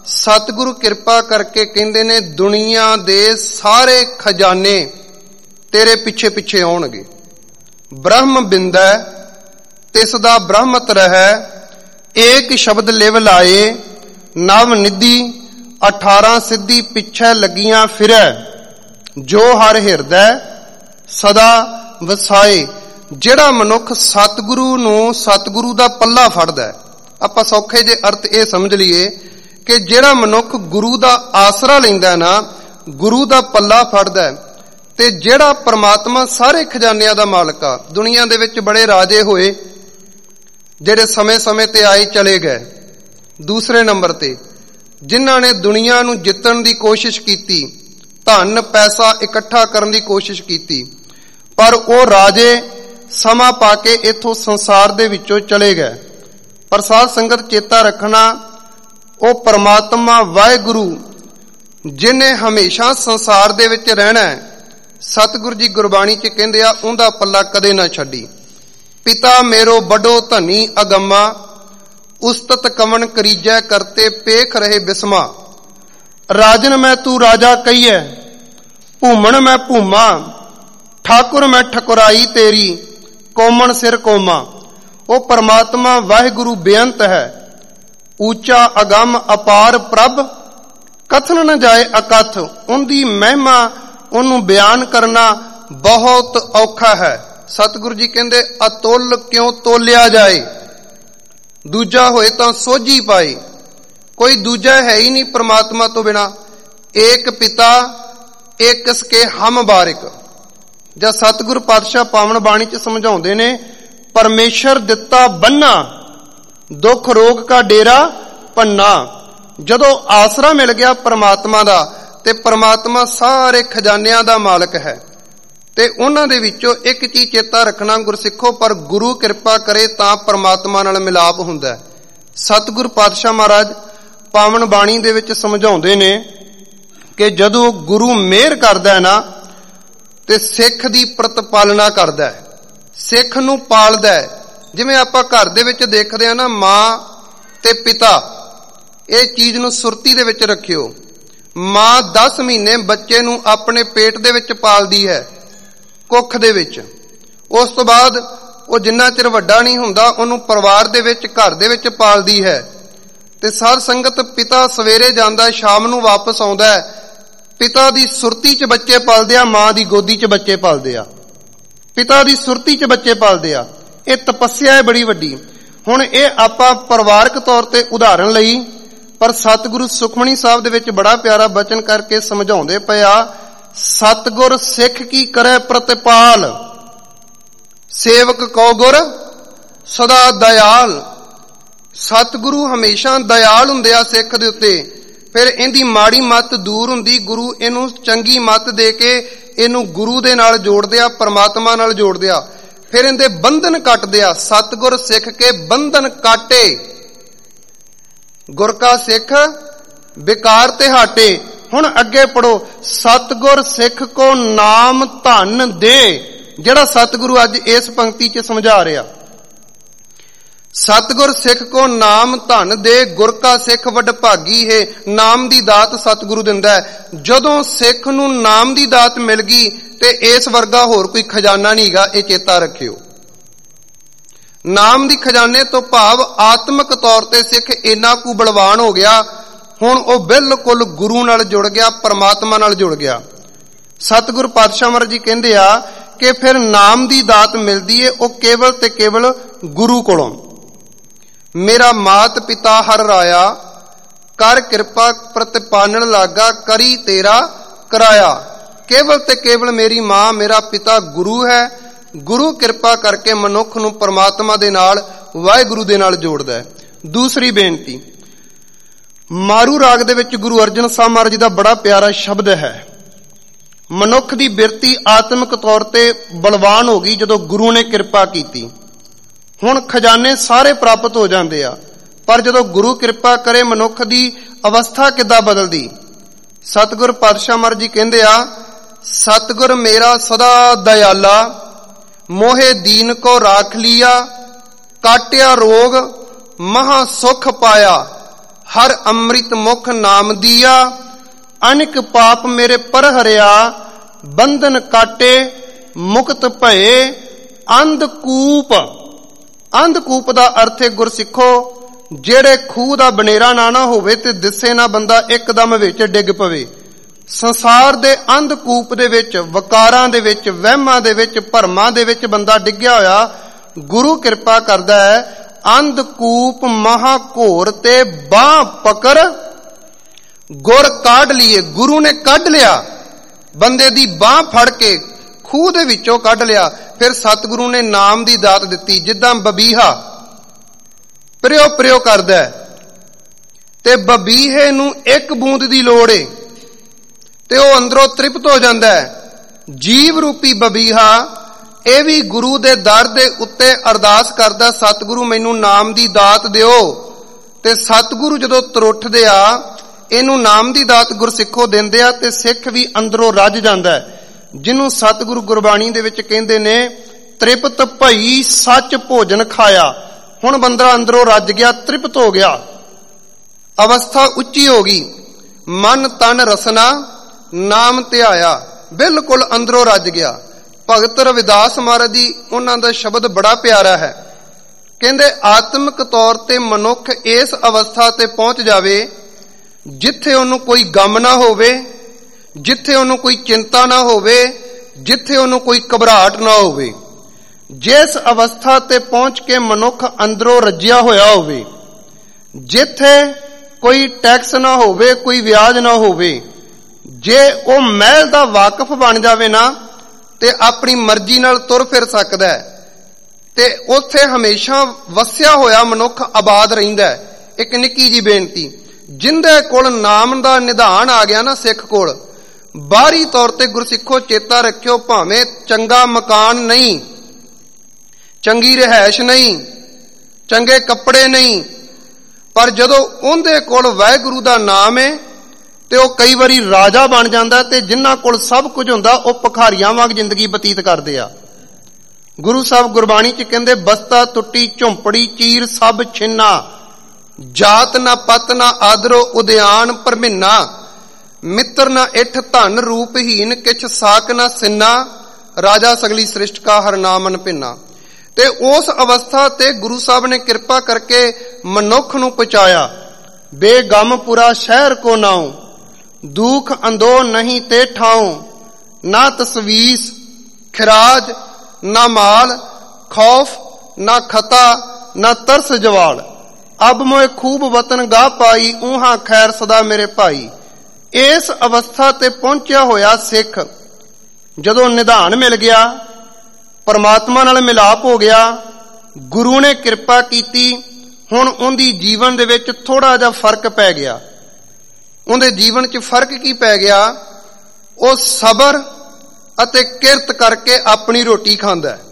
ਸਤਿਗੁਰੂ ਕਿਰਪਾ ਕਰਕੇ ਕਹਿੰਦੇ ਨੇ ਦੁਨੀਆ ਦੇ ਸਾਰੇ ਖਜ਼ਾਨੇ ਤੇਰੇ ਪਿੱਛੇ ਪਿੱਛੇ ਆਉਣਗੇ। ਬ੍ਰਹਮ ਬਿੰਦੈ ਤਿਸ ਦਾ ਬ੍ਰਹਮਤ ਰਹੈ, ਏਕ ਸ਼ਬਦ ਲਿਵ ਲਾਏ, ਨਵ ਨਿਧੀ ਅਠਾਰਾਂ ਸਿੱਧੀ ਪਿੱਛੇ ਲੱਗੀਆਂ ਫਿਰੈ, ਜੋ ਹਰ ਹਿਰਦੈ ਸਦਾ ਵਸਾਏ। ਜਿਹੜਾ ਮਨੁੱਖ ਸਤਿਗੁਰੂ ਨੂੰ ਸਤਿਗੁਰੂ ਦਾ ਪੱਲਾ ਫੜਦਾ, ਆਪਾਂ ਸੌਖੇ ਜੇ ਅਰਥ ਇਹ ਸਮਝ ਲਈਏ ਕਿ ਜਿਹੜਾ ਮਨੁੱਖ ਗੁਰੂ ਦਾ ਆਸਰਾ ਲੈਂਦਾ ਨਾ, ਗੁਰੂ ਦਾ ਪੱਲਾ ਫੜਦਾ, ਤੇ ਜਿਹੜਾ ਪ੍ਰਮਾਤਮਾ ਸਾਰੇ ਖਜ਼ਾਨਿਆਂ ਦਾ ਮਾਲਕ ਆ। ਦੁਨੀਆ ਦੇ ਵਿੱਚ ਬੜੇ ਰਾਜੇ ਹੋਏ ਜਿਹੜੇ ਸਮੇਂ-ਸਮੇਂ ਤੇ ਆਏ ਚਲੇ ਗਏ। ਦੂਸਰੇ ਨੰਬਰ ਤੇ ਜਿਨ੍ਹਾਂ ਨੇ ਦੁਨੀਆ ਨੂੰ ਜਿੱਤਣ ਦੀ ਕੋਸ਼ਿਸ਼ ਕੀਤੀ, ਧਨ ਪੈਸਾ ਇਕੱਠਾ ਕਰਨ ਦੀ ਕੋਸ਼ਿਸ਼ ਕੀਤੀ, ਪਰ ਉਹ ਰਾਜੇ ਸਮਾਂ ਪਾ ਕੇ ਇੱਥੋਂ ਸੰਸਾਰ ਦੇ ਵਿੱਚੋਂ ਚਲੇ ਗਏ। ਪਰ ਸਾਧ ਸੰਗਤ ਚੇਤਾ ਰੱਖਣਾ, ਉਹ ਪਰਮਾਤਮਾ ਵਾਹਿਗੁਰੂ ਜਿਹਨੇ ਹਮੇਸ਼ਾ ਸੰਸਾਰ ਦੇ ਵਿੱਚ ਰਹਿਣਾ ਹੈ, ਸਤਿਗੁਰੂ ਜੀ ਗੁਰਬਾਣੀ 'ਚ ਕਹਿੰਦੇ ਆ, ਉਹਦਾ ਪੱਲਾ ਕਦੇ ਨਾ ਛੱਡੀ। ਪਿਤਾ ਮੇਰੋ ਬੜੋ ਧਨੀ ਅਗੰਮਾ, ਉਸਤਤ ਕਵਣ ਕਰੀਜੈ ਕਰਤੇ ਪੇਖ ਰਹੇ ਬਿਸਮਾ। ਰਾਜਨ ਮੈਂ ਤੂੰ ਰਾਜਾ ਕਹੀਐ, ਭੂਮਣ ਮੈਂ ਭੂਮਾ, ਠਾਕੁਰ ਮੈਂ ਠਕੁਰਾਈ ਤੇਰੀ, ਕੋਮਣ ਸਿਰ ਕੋਮਾ। ਉਹ ਪਰਮਾਤਮਾ ਵਾਹਿਗੁਰੂ ਬੇਅੰਤ ਹੈ, ਉੱਚਾ ਅਗੰਮ ਅਪਾਰ ਪ੍ਰਭ, ਕਥਨ ਨ ਜਾਏ ਅਕਥ। ਉਹਦੀ ਮਹਿਮਾ ਉਹਨੂੰ ਬਿਆਨ ਕਰਨਾ ਬਹੁਤ ਔਖਾ ਹੈ। ਸਤਿਗੁਰੂ ਜੀ ਕਹਿੰਦੇ ਅਤੁੱਲ ਕਿਉਂ ਤੋਲਿਆ ਜਾਏ, ਦੂਜਾ ਹੋਏ ਤਾਂ ਸੋਝੀ ਪਾਏ। ਕੋਈ ਦੂਜਾ ਹੈ ਹੀ ਨਹੀਂ ਪ੍ਰਮਾਤਮਾ ਤੋਂ ਬਿਨਾ। ਏਕ ਪਿਤਾ ਏਕ ਸਕੇ ਹਮ ਬਾਰਿਕ। ਜਾਂ ਸਤਿਗੁਰੂ ਪਾਤਸ਼ਾਹ ਪਾਵਨ ਬਾਣੀ 'ਚ ਸਮਝਾਉਂਦੇ ਨੇ, ਪਰਮੇਸ਼ਰ ਦਿੱਤਾ ਬੰਨਾ, ਦੁੱਖ ਰੋਗ ਕਾ ਡੇਰਾ ਪੰਨਾ। ਜਦੋਂ ਆਸਰਾ ਮਿਲ ਗਿਆ ਪਰਮਾਤਮਾ ਦਾ, ਤੇ ਪਰਮਾਤਮਾ ਸਾਰੇ ਖਜ਼ਾਨਿਆਂ ਦਾ ਮਾਲਕ ਹੈ। ਤੇ ਉਹਨਾਂ ਦੇ ਵਿੱਚੋਂ ਇੱਕ ਚੀਜ਼ ਚੇਤਾ ਰੱਖਣਾ ਗੁਰਸਿੱਖੋ, ਪਰ ਗੁਰੂ ਕਿਰਪਾ ਕਰੇ ਤਾਂ ਪਰਮਾਤਮਾ ਨਾਲ ਮਿਲਾਪ ਹੁੰਦਾ ਹੈ। ਸਤਿਗੁਰੂ ਪਾਤਸ਼ਾਹ ਮਹਾਰਾਜ ਪਾਵਨ ਬਾਣੀ ਦੇ ਵਿੱਚ ਸਮਝਾਉਂਦੇ ਨੇ ਕਿ ਜਦੋਂ ਗੁਰੂ ਮਿਹਰ ਕਰਦਾ ਹੈ ਨਾ, ਤੇ ਸਿੱਖ ਦੀ ਪ੍ਰਤਪਾਲਨਾ ਕਰਦਾ ਹੈ, ਸਿੱਖ ਨੂੰ ਪਾਲਦਾ ਹੈ। ਜਿਵੇਂ ਆਪਾਂ ਘਰ ਦੇ ਵਿੱਚ ਦੇਖਦੇ ਆ ਨਾ, ਮਾਂ ਤੇ ਪਿਤਾ, ਇਹ ਚੀਜ਼ ਨੂੰ ਸੁਰਤੀ ਦੇ ਵਿੱਚ ਰੱਖਿਓ। ਮਾਂ ਦਸ ਮਹੀਨੇ ਬੱਚੇ ਨੂੰ ਆਪਣੇ ਪੇਟ ਦੇ ਵਿੱਚ ਪਾਲਦੀ ਹੈ, ਕੁੱਖ ਦੇ ਵਿੱਚ। ਉਸ ਤੋਂ ਬਾਅਦ ਉਹ ਜਿੰਨਾ ਚਿਰ ਵੱਡਾ ਨਹੀਂ ਹੁੰਦਾ, ਉਹਨੂੰ ਪਰਿਵਾਰ ਦੇ ਵਿੱਚ ਘਰ ਦੇ ਵਿੱਚ ਪਾਲਦੀ ਹੈ। ਤੇ ਸਾਧ ਸੰਗਤ, ਪਿਤਾ ਸਵੇਰੇ ਜਾਂਦਾ, ਸ਼ਾਮ ਨੂੰ ਵਾਪਸ ਆਉਂਦਾ ਹੈ। ਪਿਤਾ ਦੀ ਸੁਰਤੀ 'ਚ ਬੱਚੇ ਪਲਦੇ ਆ, ਮਾਂ ਦੀ ਗੋਦੀ 'ਚ ਬੱਚੇ ਪਲਦੇ ਆ। ਪਿਤਾ ਦੀ ਸੁਰਤੀ 'ਚ ਬੱਚੇ ਪਲਦੇ ਆ। ਇਹ ਤਪੱਸਿਆ ਹੈ ਬੜੀ ਵੱਡੀ। ਹੁਣ ਇਹ ਆਪਾਂ ਪਰਿਵਾਰਕ ਤੌਰ ਤੇ ਉਦਾਹਰਨ ਲਈ, ਪਰ ਸਤਿਗੁਰੂ ਸੁਖਮਣੀ ਸਾਹਿਬ ਦੇ ਵਿੱਚ ਬੜਾ ਪਿਆਰਾ ਬਚਨ ਕਰਕੇ ਸਮਝਾਉਂਦੇ ਪਏ ਆ, ਸਤਿਗੁਰ ਸਿੱਖ ਕੀ ਕਰੇ ਪ੍ਰਤਿਪਾਲ, ਸੇਵਕ ਕਉ ਗੁਰ ਸਦਾ ਦਇਆਲ। ਸਤਿਗੁਰੂ ਹਮੇਸ਼ਾ ਦਇਆਲ ਹੁੰਦੇ ਆ ਸਿੱਖ ਦੇ ਉੱਤੇ। ਫਿਰ ਇਹਦੀ ਮਾੜੀ ਮੱਤ ਦੂਰ ਹੁੰਦੀ, ਗੁਰੂ ਇਹਨੂੰ ਚੰਗੀ ਮੱਤ ਦੇ ਕੇ ਇਹਨੂੰ ਗੁਰੂ ਦੇ ਨਾਲ ਜੋੜਦੇ ਆ, ਪਰਮਾਤਮਾ ਨਾਲ ਜੋੜਦੇ ਆ। ਫਿਰ ਇਹਦੇ ਬੰਧਨ ਕੱਟਦੇ ਆ। ਸਤਿਗੁਰ ਸਿੱਖ ਕੇ ਬੰਧਨ ਕਾਟੇ, ਗੁਰ ਕਾ ਸਿੱਖ ਵਿਕਾਰ ਤੇ ਹਾਟੇ। ਹੁਣ ਅੱਗੇ ਪੜੋ, ਸਤਿਗੁਰ ਸਿੱਖ ਕੋ ਨਾਮ ਧਨ ਦੇ। ਜਿਹੜਾ ਸਤਿਗੁਰੂ ਅੱਜ ਇਸ ਪੰਕਤੀ 'ਚ ਸਮਝਾ ਰਿਹਾ, ਸਤਿਗੁਰ ਸਿੱਖ ਕੋ ਨਾਮ ਧਨ ਦੇ, ਗੁਰ ਕਾ ਸਿੱਖ ਵੱਡ ਭਾਗੀ ਹੈ। ਨਾਮ ਦੀ ਦਾਤ ਸਤਿਗੁਰੂ ਦਿੰਦਾ ਹੈ। ਜਦੋਂ ਸਿੱਖ ਨੂੰ ਨਾਮ ਦੀ ਦਾਤ ਮਿਲ ਗਈ, ਤੇ ਇਸ ਵਰਗਾ ਹੋਰ ਕੋਈ ਖਜ਼ਾਨਾ ਨਹੀਂ ਹੈਗਾ, ਇਹ ਚੇਤਾ ਰੱਖਿਓ। ਨਾਮ ਦੀ ਖਜ਼ਾਨੇ ਤੋਂ ਭਾਵ ਆਤਮਿਕ ਤੌਰ ਤੇ ਸਿੱਖ ਇੰਨਾ ਕੁ ਬਲਵਾਨ ਹੋ ਗਿਆ, ਹੁਣ ਉਹ ਬਿਲਕੁਲ ਗੁਰੂ ਨਾਲ ਜੁੜ ਗਿਆ, ਪਰਮਾਤਮਾ ਨਾਲ ਜੁੜ ਗਿਆ। ਸਤਿਗੁਰੂ ਪਾਤਸ਼ਾਹ ਮਹਾਰਾਜ ਜੀ ਕਹਿੰਦੇ ਆ ਕਿ ਫਿਰ ਨਾਮ ਦੀ ਦਾਤ ਮਿਲਦੀ ਏ ਉਹ ਕੇਵਲ ਤੇ ਕੇਵਲ ਗੁਰੂ ਕੋਲੋਂ। ਮੇਰਾ ਮਾਤ ਪਿਤਾ ਹਰ ਰਾਇਆ, ਕਰ ਕਿਰਪਾ ਪ੍ਰਤਿਪਾਲਣ ਲਾਗਾ, ਕਰੀ ਤੇਰਾ ਕਰਾਇਆ। ਕੇਵਲ ਤੇ ਕੇਵਲ ਮੇਰੀ ਮਾਂ, ਮੇਰਾ ਪਿਤਾ ਗੁਰੂ ਹੈ। ਗੁਰੂ ਕਿਰਪਾ ਕਰਕੇ ਮਨੁੱਖ ਨੂੰ ਪਰਮਾਤਮਾ ਦੇ ਨਾਲ, ਵਾਹਿਗੁਰੂ ਦੇ ਨਾਲ ਜੋੜਦਾ ਹੈ। ਦੂਸਰੀ ਬੇਨਤੀ, ਮਾਰੂ ਰਾਗ ਦੇ ਵਿੱਚ ਗੁਰੂ ਅਰਜਨ ਸਾਹਿਬ ਮਹਾਰਾਜ ਜੀ ਦਾ ਬੜਾ ਪਿਆਰਾ ਸ਼ਬਦ ਹੈ। ਮਨੁੱਖ ਦੀ ਬਿਰਤੀ ਆਤਮਿਕ ਤੌਰ ਤੇ ਬਲਵਾਨ ਹੋ ਗਈ ਜਦੋਂ ਗੁਰੂ ਨੇ ਕਿਰਪਾ ਕੀਤੀ। ਹੁਣ ਖਜ਼ਾਨੇ ਸਾਰੇ ਪ੍ਰਾਪਤ ਹੋ ਜਾਂਦੇ ਆ, ਪਰ ਜਦੋਂ ਗੁਰੂ ਕਿਰਪਾ ਕਰੇ ਮਨੁੱਖ ਦੀ ਅਵਸਥਾ ਕਿੱਦਾਂ ਬਦਲਦੀ। ਸਤਿਗੁਰ ਪਾਤਸ਼ਾਹ ਮਹਾਰਾਜ ਜੀ ਕਹਿੰਦੇ ਆ, ਸਤਿਗੁਰ ਮੇਰਾ ਸਦਾ ਦਇਆਲਾ, ਮੋਹੇ ਦੀਨ ਕੋ ਰਾਖ ਲਿਆ, ਕਾਟਿਆ ਰੋਗ ਮਹਾ ਸੁਖ ਪਾਇਆ। ਹਰ ਅੰਮ੍ਰਿਤ ਮੁਖ ਨਾਮ ਦੀਆ, ਅਨਿਕ ਪਾਪ ਮੇਰੇ ਪਰ ਹਰਿਆ, ਬੰਧਨ ਕਾਟੇ ਮੁਕਤ ਭਏ ਅੰਧਕੂਪ। ਅੰਧਕੂਪ ਦਾ ਅਰਥ ਹੈ ਗੁਰਸਿੱਖੋ, ਜਿਹੜੇ ਖੂਹ ਦਾ ਬਨੇਰਾ ਨਾ ਨਾ ਹੋਵੇ ਤੇ ਦਿਸੇ ਨਾ ਬੰਦਾ ਇੱਕਦਮ ਵਿੱਚ ਡਿੱਗ ਪਵੇ। ਸੰਸਾਰ ਦੇ ਅੰਧਕੂਪ ਦੇ ਵਿੱਚ, ਵਕਾਰਾਂ ਦੇ ਵਿੱਚ, ਵਹਿਮਾਂ ਦੇ ਵਿੱਚ, ਭਰਮਾਂ ਦੇ ਵਿੱਚ ਬੰਦਾ ਡਿੱਗਿਆ ਹੋਇਆ, ਗੁਰੂ ਕਿਰਪਾ ਕਰਦਾ ਹੈ ਅੰਧਕੂਪ ਮਹਾ ਘੋਰ ਤੇ ਬਾਹ ਪਕੜ ਗੁਰ ਕੱਢ ਲਈਏ। ਗੁਰੂ ਨੇ ਕੱਢ ਲਿਆ, ਬੰਦੇ ਦੀ ਬਾਹ ਫੜ ਕੇ ਖੂਹ ਦੇ ਵਿੱਚੋਂ ਕੱਢ ਲਿਆ। ਫਿਰ ਸਤਿਗੁਰੂ ਨੇ ਨਾਮ ਦੀ ਦਾਤ ਦਿੱਤੀ। ਜਿੱਦਾਂ ਬਬੀਹਾ ਪ੍ਰਿਓ ਪ੍ਰਿਓ ਕਰਦਾ ਤੇ ਬਬੀਹੇ ਨੂੰ ਇੱਕ ਬੂੰਦ ਦੀ ਲੋੜ ਏ ਤੇ ਉਹ ਅੰਦਰੋਂ ਤ੍ਰਿਪਤ ਹੋ ਜਾਂਦਾ ਹੈ। ਜੀਵ ਰੂਪੀ ਬਬੀਹਾ ਇਹ ਵੀ ਗੁਰੂ ਦੇ ਦਰ ਦੇ ਉੱਤੇ ਅਰਦਾਸ ਕਰਦਾ, ਸਤਿਗੁਰੂ ਮੈਨੂੰ ਨਾਮ ਦੀ ਦਾਤ ਦਿਓ। ਤੇ ਸਤਿਗੁਰੂ ਜਦੋਂ ਤਰੁੱਠਦੇ ਆ, ਇਹਨੂੰ ਨਾਮ ਦੀ ਦਾਤ ਗੁਰਸਿੱਖੋ ਦਿੰਦੇ ਆ ਤੇ ਸਿੱਖ ਵੀ ਅੰਦਰੋਂ ਰੱਜ ਜਾਂਦਾ ਹੈ। ਜਿਹਨੂੰ ਸਤਿਗੁਰੂ ਗੁਰਬਾਣੀ ਦੇ ਵਿੱਚ ਕਹਿੰਦੇ ਨੇ ਤ੍ਰਿਪਤ ਭਈ ਸੱਚ ਭੋਜਨ ਖਾਇਆ। ਹੁਣ ਬੰਦਾ ਅੰਦਰੋਂ ਰੱਜ ਗਿਆ, ਤ੍ਰਿਪਤ ਹੋ ਗਿਆ, ਅਵਸਥਾ ਉੱਚੀ ਹੋ ਗਈ, ਮਨ ਤਨ ਰਸਨਾ ਨਾਮ ਧਿਆਇਆ, ਬਿਲਕੁਲ ਅੰਦਰੋਂ ਰੱਜ ਗਿਆ। ਭਗਤ ਰਵਿਦਾਸ ਮਹਾਰਾਜ ਜੀ, ਉਹਨਾਂ ਦਾ ਸ਼ਬਦ ਬੜਾ ਪਿਆਰਾ ਹੈ। ਕਹਿੰਦੇ ਆਤਮਿਕ ਤੌਰ ਤੇ ਮਨੁੱਖ ਇਸ ਅਵਸਥਾ ਤੇ ਪਹੁੰਚ ਜਾਵੇ ਜਿੱਥੇ ਉਹਨੂੰ ਕੋਈ ਗਮ ਨਾ ਹੋਵੇ, ਜਿੱਥੇ ਉਹਨੂੰ ਕੋਈ ਚਿੰਤਾ ਨਾ ਹੋਵੇ, ਜਿੱਥੇ ਉਹਨੂੰ ਕੋਈ ਘਬਰਾਹਟ ਨਾ ਹੋਵੇ। ਜਿਸ ਅਵਸਥਾ ਤੇ ਪਹੁੰਚ ਕੇ ਮਨੁੱਖ ਅੰਦਰੋਂ ਰੱਜਿਆ ਹੋਇਆ ਹੋਵੇ, ਜਿੱਥੇ ਕੋਈ ਟੈਕਸ ਨਾ ਹੋਵੇ, ਕੋਈ ਵਿਆਜ ਨਾ ਹੋਵੇ, ਜੇ ਉਹ ਮਹਿਲ ਦਾ ਵਾਕਿਫ ਬਣ ਜਾਵੇ ਨਾ ਤੇ ਆਪਣੀ ਮਰਜ਼ੀ ਨਾਲ ਤੁਰ ਫਿਰ ਸਕਦਾ ਹੈ ਤੇ ਉੱਥੇ ਹਮੇਸ਼ਾ ਵਸਿਆ ਹੋਇਆ ਮਨੁੱਖ ਆਬਾਦ ਰਹਿੰਦਾ ਹੈ। ਇੱਕ ਨਿੱਕੀ ਜੀ ਬੇਨਤੀ, ਜਿੰਦੇ ਕੋਲ ਨਾਮ ਦਾ ਨਿਧਾਨ ਆ ਗਿਆ ਨਾ ਸਿੱਖ ਕੋਲ, ਬਾਹਰੀ ਤੌਰ ਤੇ ਗੁਰਸਿੱਖੋ ਚੇਤਾ ਰੱਖਿਓ, ਭਾਵੇਂ ਚੰਗਾ ਮਕਾਨ ਨਹੀਂ, ਚੰਗੀ ਰਿਹਾਇਸ਼ ਨਹੀਂ, ਚੰਗੇ ਕੱਪੜੇ ਨਹੀਂ, ਪਰ ਜਦੋਂ ਉਹਦੇ ਕੋਲ ਵਾਹਿਗੁਰੂ ਦਾ ਨਾਮ ਹੈ ਤੇ ਉਹ ਕਈ ਵਾਰੀ ਰਾਜਾ ਬਣ ਜਾਂਦਾ। ਤੇ ਜਿਨ੍ਹਾਂ ਕੋਲ ਸਭ ਕੁਝ ਹੁੰਦਾ ਉਹ ਭਿਖਾਰੀਆਂ ਵਾਂਗ ਜ਼ਿੰਦਗੀ ਬਤੀਤ ਕਰਦੇ ਆ। ਗੁਰੂ ਸਾਹਿਬ ਗੁਰਬਾਣੀ ਚ ਕਹਿੰਦੇ ਬਸਤਾ ਟੁੱਟੀ ਝੁੰਪੜੀ ਚੀਰ ਸਭ ਛਿੰਨਾ, ਜਾਤ ਨਾ ਪਤ ਨਾ ਆਦਰੋ ਉਦਿਆਨ ਭਰਮਿੰਨਾ, ਮਿੱਤਰ ਨਾ ਇਠ ਧਨ ਰੂਪਹੀਨ ਕਿਛ ਸਾਕ ਨਾ ਸਿੰਨਾ, ਰਾਜਾ ਸਗਲੀ ਸ੍ਰਿਸ਼ਟ ਕਾ ਹਰ ਨਾਮਨ ਭਿੰਨਾ। ਤੇ ਉਸ ਅਵਸਥਾ ਤੇ ਗੁਰੂ ਸਾਹਿਬ ਨੇ ਕਿਰਪਾ ਕਰਕੇ ਮਨੁੱਖ ਨੂੰ ਪਹੁੰਚਾਇਆ। ਬੇਗਮਪੁਰਾ ਸ਼ਹਿਰ ਕੋ ਨਾਉ, ਦੁਖ ਅੰਦੋ ਨਹੀਂ ਤੇ ਠਾਉ, ਨਾ ਤਸਵੀਸ ਖਿਰਾਜ ਨਾ ਮਾਲ, ਖੌਫ ਨਾ ਖਤਾ ਨਾ ਤਰਸ ਜਵਾਲ, ਅਬ ਮੋਏ ਖੂਬ ਵਤਨ ਗਾ ਪਾਈ, ਊਹਾ ਖੈਰ ਸਦਾ ਮੇਰੇ ਭਾਈ। ਇਸ ਅਵਸਥਾ ਤੇ ਪਹੁੰਚਿਆ ਹੋਇਆ ਸਿੱਖ ਜਦੋਂ ਨਿਧਾਨ ਮਿਲ ਗਿਆ, ਪਰਮਾਤਮਾ ਨਾਲ ਮਿਲਾਪ ਹੋ ਗਿਆ, ਗੁਰੂ ਨੇ ਕਿਰਪਾ ਕੀਤੀ, ਹੁਣ ਉਹਦੀ ਜੀਵਨ ਦੇ ਵਿੱਚ ਥੋੜਾ ਜਿਹਾ ਫਰਕ ਪੈ ਗਿਆ। ਉਹਦੇ ਜੀਵਨ 'ਚ ਫਰਕ ਕੀ ਪੈ ਗਿਆ? ਉਹ ਸਬਰ ਅਤੇ ਕਿਰਤ ਕਰਕੇ ਆਪਣੀ ਰੋਟੀ ਖਾਂਦਾ ਹੈ।